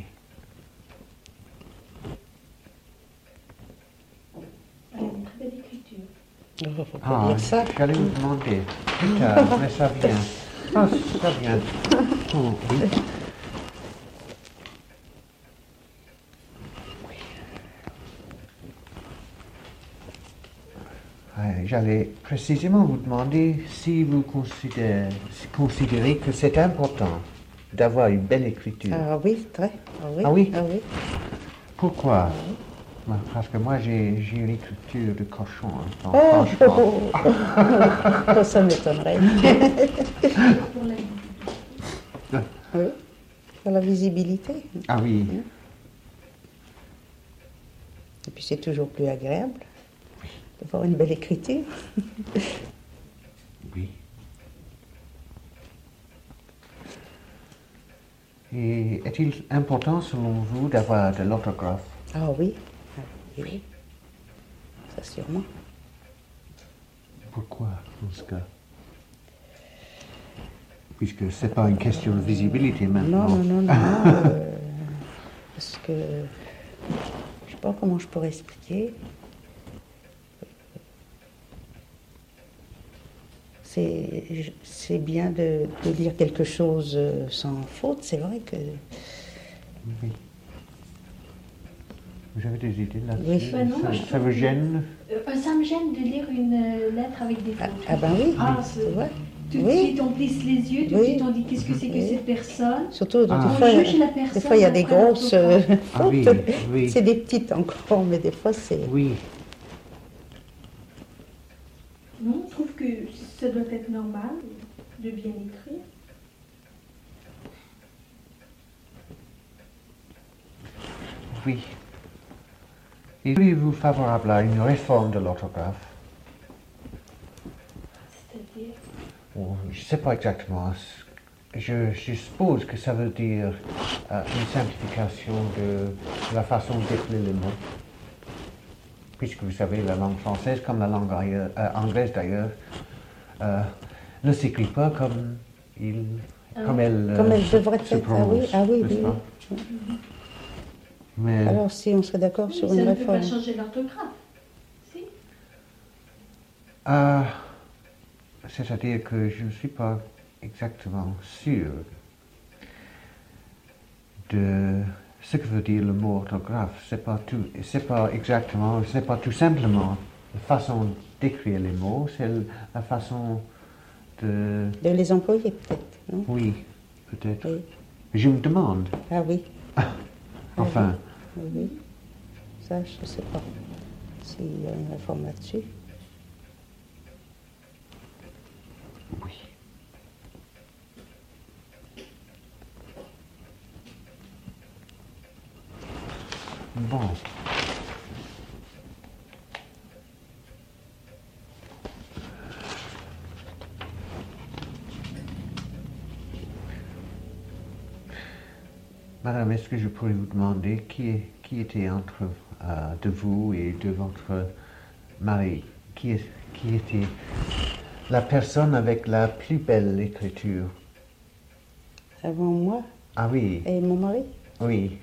Elle a une très belle écriture. Il faut pas Ah, dire ça. j'allais vous demander plus tard, mais ça vient. Ah, ça vient. Oh, oui. J'allais précisément vous demander si vous considérez que c'est important d'avoir une belle écriture. Ah oui, très. Ah oui. Ah oui? Ah oui. Pourquoi? Parce que moi, j'ai une écriture de cochon. Hein, Oh, franchement. oh, ça m'étonnerait. Pour la Oui. Pour la visibilité. Ah oui, Et puis c'est toujours plus agréable d'avoir une belle écriture. Oui. Et est-il important selon vous d'avoir de l'orthographe? Ah oui, ah, oui, oui. Ça sûrement. Pourquoi dans ce cas? Puisque ce n'est pas une question de visibilité maintenant. Non. Parce que je ne sais pas comment je pourrais expliquer. C'est bien de lire quelque chose sans faute, c'est vrai que... Oui. Vous avez des idées là-dessus? Oui. Ben non, Ça vous gêne? Ça me gêne de lire une lettre avec des fautes. Ah ben oui, Ah, c'est vrai. Tout de Oui. suite, on plisse les yeux, tout de Oui. suite, on dit qu'est-ce que c'est que Oui. cette personne. Surtout, Ah. des On fois, juge la personne des fois, il y a des après grosses l'orthographe. Ah fautes. oui, oui. C'est des petites encore, mais des fois, c'est... Oui. Non, je trouve que ça doit être normal de bien écrire. Oui. Et êtes-vous favorable à une réforme de l'orthographe? C'est-à-dire, Oh, je ne sais pas exactement. Je suppose que ça veut dire une simplification de la façon d'écrire les mots. Puisque vous savez, la langue française, comme la langue anglaise d'ailleurs, ne s'écrit pas comme elle Comme elle devrait se être. prononce, Ah oui, n'est-ce oui. pas? Mais Alors, si on serait d'accord sur ça une ne peut pas réforme. changer l'orthographe. Si. c'est-à-dire que je ne suis pas exactement sûr de ce que veut dire le mot orthographe. C'est pas tout simplement la façon d'écrire les mots, c'est la façon de... De les employer, peut-être, non? Oui, peut-être. Oui. Je me demande. Ah oui. Enfin, Oui. Ça, je ne sais pas s'il y a une réforme là-dessus. oui. Bon. Madame, est-ce que je pourrais vous demander qui était entre de vous et de votre mari? Qui était la personne avec la plus belle écriture? Avant moi Ah oui, et mon mari, oui.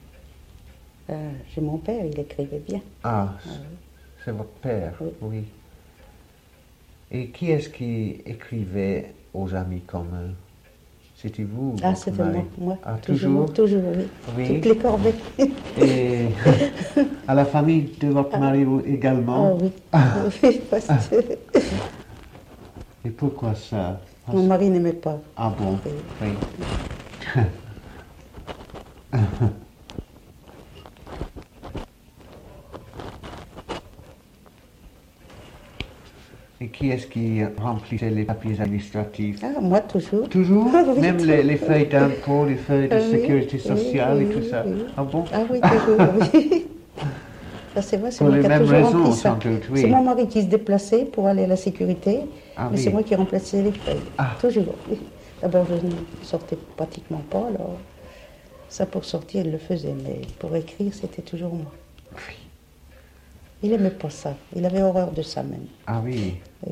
j'ai mon père, il écrivait bien. Ah, c'est votre père, Oui. oui. Et qui est-ce qui écrivait aux amis communs? C'était vous? Ah, votre c'était mari? moi. Ah, Toujours, oui. Oui. Toutes les corvées. Et à la famille de votre mari également? Ah oui. Oui, parce que Et pourquoi ça? mon mari n'aimait pas. Ah bon, Oui. oui. Et qui est-ce qui remplissait les papiers administratifs? Ah, moi, toujours. Toujours? Oui, Même toujours. les feuilles d'impôt, les feuilles de Ah oui, sécurité oui, sociale et oui, tout ça? oui. Ah bon? Ah oui, toujours, oui. Ça, c'est vrai, c'est Pour moi les qui a mêmes toujours raisons, rempli ça. sans doute, oui. C'est mon mari qui se déplaçait pour aller à la sécurité, Ah mais oui. c'est moi qui remplaçais les feuilles. Ah. Toujours, oui. D'abord, je ne sortais pratiquement pas, alors ça pour sortir, il le faisait, mais pour écrire, c'était toujours moi. Oui. Il n'aimait pas ça, il avait horreur de ça même. Ah oui. Oui.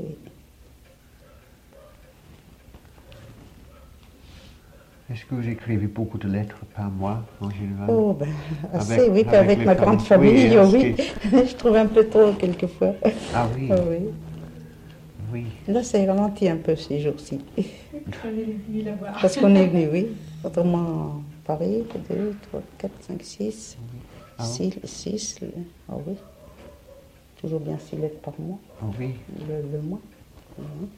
Est-ce que vous écrivez beaucoup de lettres par mois, en général? Oh, ben, assez, Avec- oui, puis avec avec les ma grande familles. famille, Oui, oui. Je trouve un peu trop, quelquefois. Ah oui, Ah oui. oui. Là, c'est ralenti un peu ces jours-ci. on est venu la voir. Parce qu'on est venu, oui. Autrement, Paris, 2, 3, 4, 5, 6. Ah bon? 6. Ah oui. Toujours bien 6 lettres par mois, Ah oui. le mois. Mhm.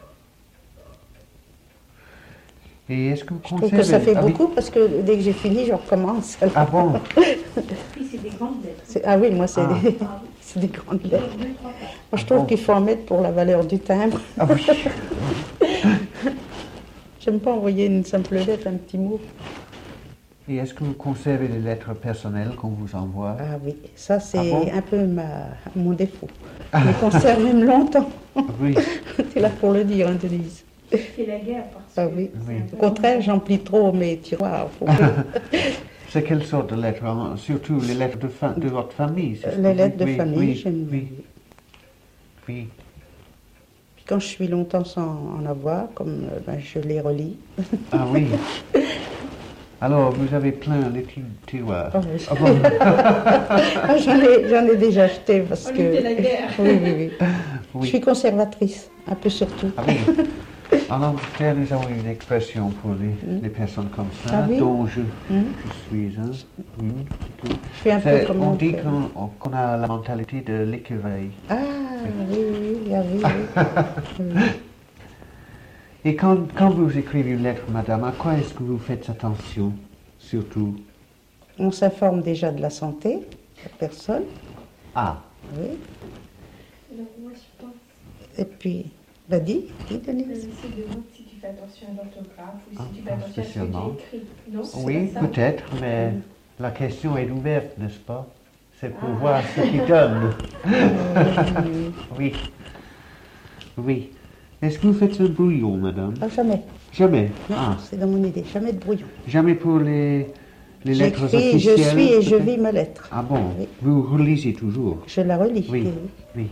Et est-ce que vous Je trouve conservez... que ça fait ah oui. beaucoup parce que dès que j'ai fini, je recommence. Ah bon? Oui, c'est des grandes lettres. Ah oui, moi, c'est Ah. c'est des grandes lettres. 2, 3, 4. Moi, je trouve bon? qu'il faut en mettre pour la valeur du timbre. Ah oui. J'aime pas envoyer une simple lettre, un petit mot. Et est-ce que vous conservez les lettres personnelles qu'on vous envoie? Ah oui, ça c'est Ah bon? un peu mon défaut. Je les conserve même longtemps. Oui, Tu es là pour le dire, hein, Denise. C'est la guerre parce Ah que oui. c'est Oui. un peu Au contraire, longtemps. j'emplis trop mes tiroirs. c'est quelle sorte de lettres, hein? Surtout les lettres de votre famille, c'est ce que Les vous lettres de dites? Oui, famille, oui, j'aime bien. oui, oui. Puis quand je suis longtemps sans en avoir, comme ben, je les relis. Ah oui. Alors, vous avez plein les tiroirs. Ah oui. Ah bon? Ah, j'en ai déjà acheté parce On que. était la guerre. Oui, oui, oui. Je Oui. suis conservatrice, un peu surtout. Ah oui. En Angleterre, nous avons une expression pour les personnes comme ça, Ah oui? dont je Hmm. suis un. Je suis un peu comme On mon dit père. qu'on a la mentalité de l'écureuil. Ah oui, oui, oui, ah, oui, oui. Oui. Et quand vous écrivez une lettre, madame, à quoi est-ce que vous faites attention, surtout? On s'informe déjà de la santé de la personne. Ah, Oui. Alors moi je pense Et puis, bah dis que Denise. c'est de voir si tu fais attention à l'orthographe ou si Ah, tu fais pas attention à ce que spécialement. tu écris. Non, c'est oui, pas ça. peut-être, mais la question est ouverte, n'est-ce pas? C'est pour Ah. voir ce qui donne. Euh, Oui. Oui. Est-ce que vous faites un brouillon, madame? ah, jamais. Jamais. Non, Ah, c'est dans mon idée. Jamais de brouillon. jamais pour les lettres J'écris, officielles? je suis et je peut-être? vis ma lettre. Ah bon? Oui. Vous relisez toujours? Je la relis. Oui. Oui.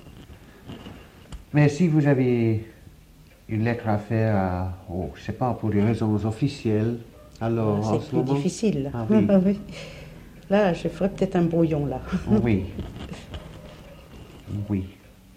Mais si vous avez une lettre à faire, je ne sais pas, pour des raisons officielles, alors en C'est ce plus moment... difficile. Là. Ah oui. Oui. Là, je ferais peut-être un brouillon là. Oui. Oui.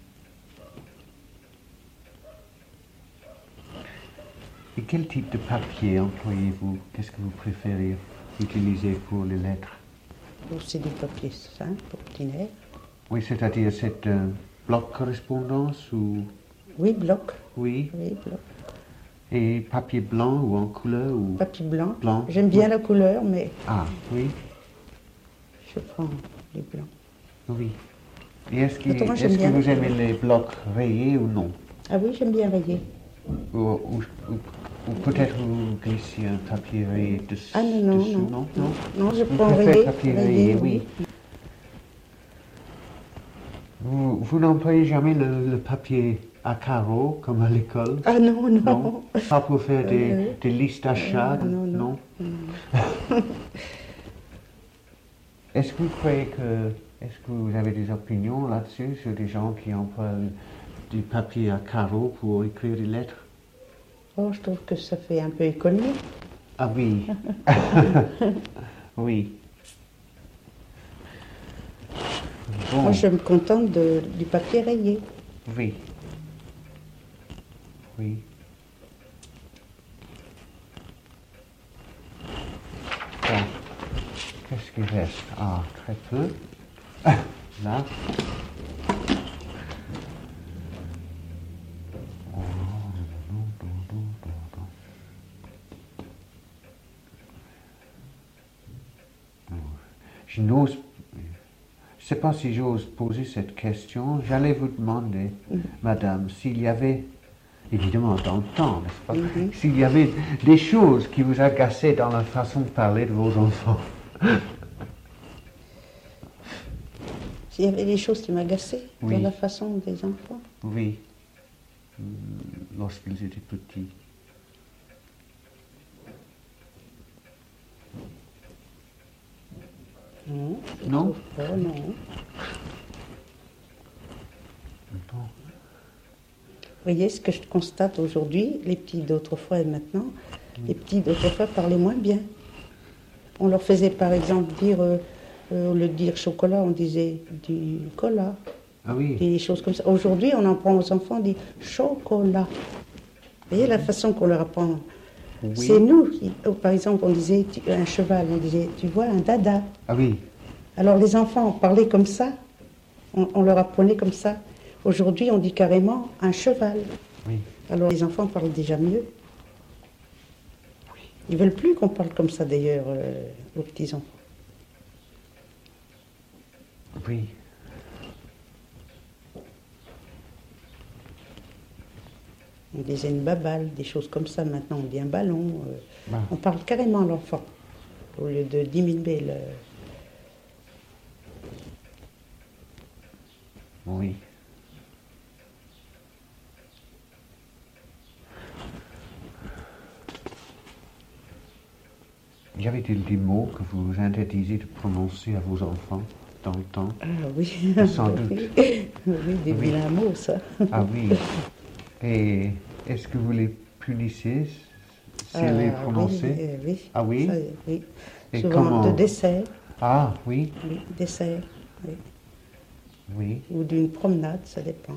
Et quel type de papier employez-vous? Qu'est-ce que vous préférez utiliser pour les lettres? Ou c'est du papier simple, ordinaire. Oui, c'est-à-dire c'est un bloc correspondance ou... Oui, bloc. Oui. Oui, bloc. Et papier blanc ou en couleur ou... Papier blanc. Blanc. J'aime bien la couleur, mais Ah, oui. je prends du blanc. Oui. Et est-ce que, Autrement, j'aime est-ce que bien vous la aimez les blocs rayés ou non? Ah oui, j'aime bien rayer. Ou peut-être vous glissez un papier rayé Ah non, dessous, non. non? Non, je Vous prends préférez rayé. papier rayé, rayé, oui. Vous n'employez jamais le papier à carreaux comme à l'école? Ah non, non. Non? Pas pour faire des listes achats? non. Est-ce que vous croyez que... Est-ce que vous avez des opinions là-dessus, sur des gens qui emploient du papier à carreaux pour écrire des lettres? Oh, je trouve que ça fait un peu économie. Ah oui. Oui. Bon, Moi, je me contente du papier rayé. oui. Oui. Bon. Qu'est-ce qui reste? Ah, très peu. Là. Je n'ose, je ne sais pas si j'ose poser cette question. J'allais vous demander, madame, s'il y avait, évidemment dans le temps, n'est-ce pas, s'il y avait des choses qui vous agaçaient dans la façon de parler de vos enfants. S'il y avait des choses qui m'agaçaient Oui. dans la façon des enfants. Oui, lorsqu'ils étaient petits. Non. je Non? trouve pas, non. Bon. Vous voyez ce que je constate aujourd'hui, les petits d'autrefois et maintenant, les petits d'autrefois parlaient moins bien. On leur faisait par exemple dire, au lieu de dire chocolat, on disait du cola, Ah oui, des choses comme ça. Aujourd'hui, on en prend aux enfants, on dit chocolat. Vous voyez la façon qu'on leur apprend. oui. C'est nous, par exemple, on disait un cheval, on disait, tu vois, un dada. Ah oui, Alors les enfants parlaient comme ça, on leur apprenait comme ça. Aujourd'hui, on dit carrément un cheval. oui. Alors les enfants parlent déjà mieux. Ils veulent plus qu'on parle comme ça d'ailleurs aux petits-enfants. Oui. On disait une baballe, des choses comme ça. Maintenant, on dit un ballon. Ah. On parle carrément à l'enfant. au lieu de diminuer le... Oui. Y avait-il des mots que vous interdisiez de prononcer à vos enfants dans le temps? Ah oui, Sans doute. oui, oui, des Oui. vilains mots, ça. Ah oui. Et est-ce que vous les punissez si elles les prononçaient? Oui, Ah oui? ça, oui. Et Souvent comment? de dessert, Ah oui, oui, dessert, oui. oui, Ou d'une promenade, ça dépend.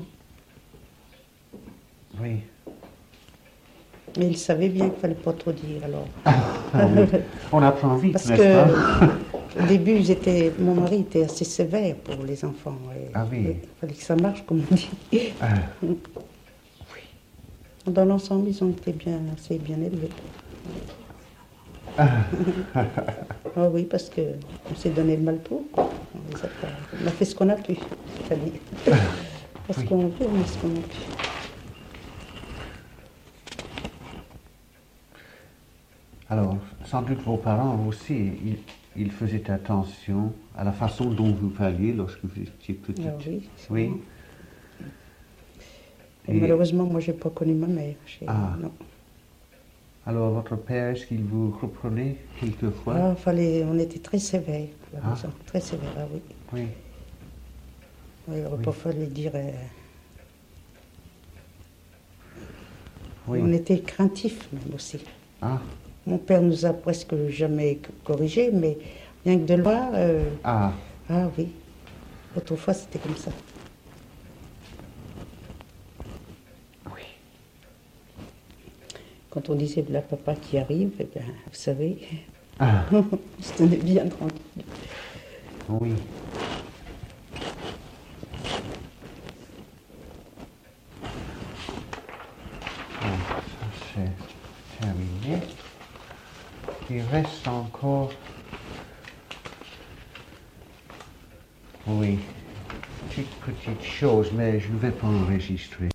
oui. Mais il savait bien qu'il ne fallait pas trop dire, alors. Ah oui. On apprend vite, Parce n'est-ce pas? que au début, mon mari était assez sévère pour les enfants. Et, Ah oui. il fallait que ça marche, comme on dit. Ah, Dans l'ensemble, ils ont été assez bien élevés. Ah oui, parce qu'on s'est donné le mal pour. On a fait ce qu'on a pu, c'est-à-dire. Pas ce Oui. qu'on veut, mais ce qu'on a pu. Alors, sans doute vos parents aussi, ils faisaient attention à la façon dont vous parliez lorsque vous étiez petite. Ah oui, Oui. sûrement. Et malheureusement, moi, je n'ai pas connu ma mère. Ah. Non. Alors, votre père, est-ce qu'il vous reprenait quelquefois? Ah, on était très sévères à la Ah. maison, très sévères, ah oui. Oui. Oui, il n'aurait Oui. pas fallu dire. Oui. On était craintifs même aussi. Ah. Mon père nous a presque jamais corrigés, mais rien que de le voir. Ah. Ah oui. Autrefois, c'était comme ça. Oui. Quand on disait voilà papa qui arrive, eh bien, vous savez, Ah. on se tenait bien tranquille. Oui. Bon, ça c'est terminé. Il reste encore... Oui, petite chose, mais je ne vais pas enregistrer.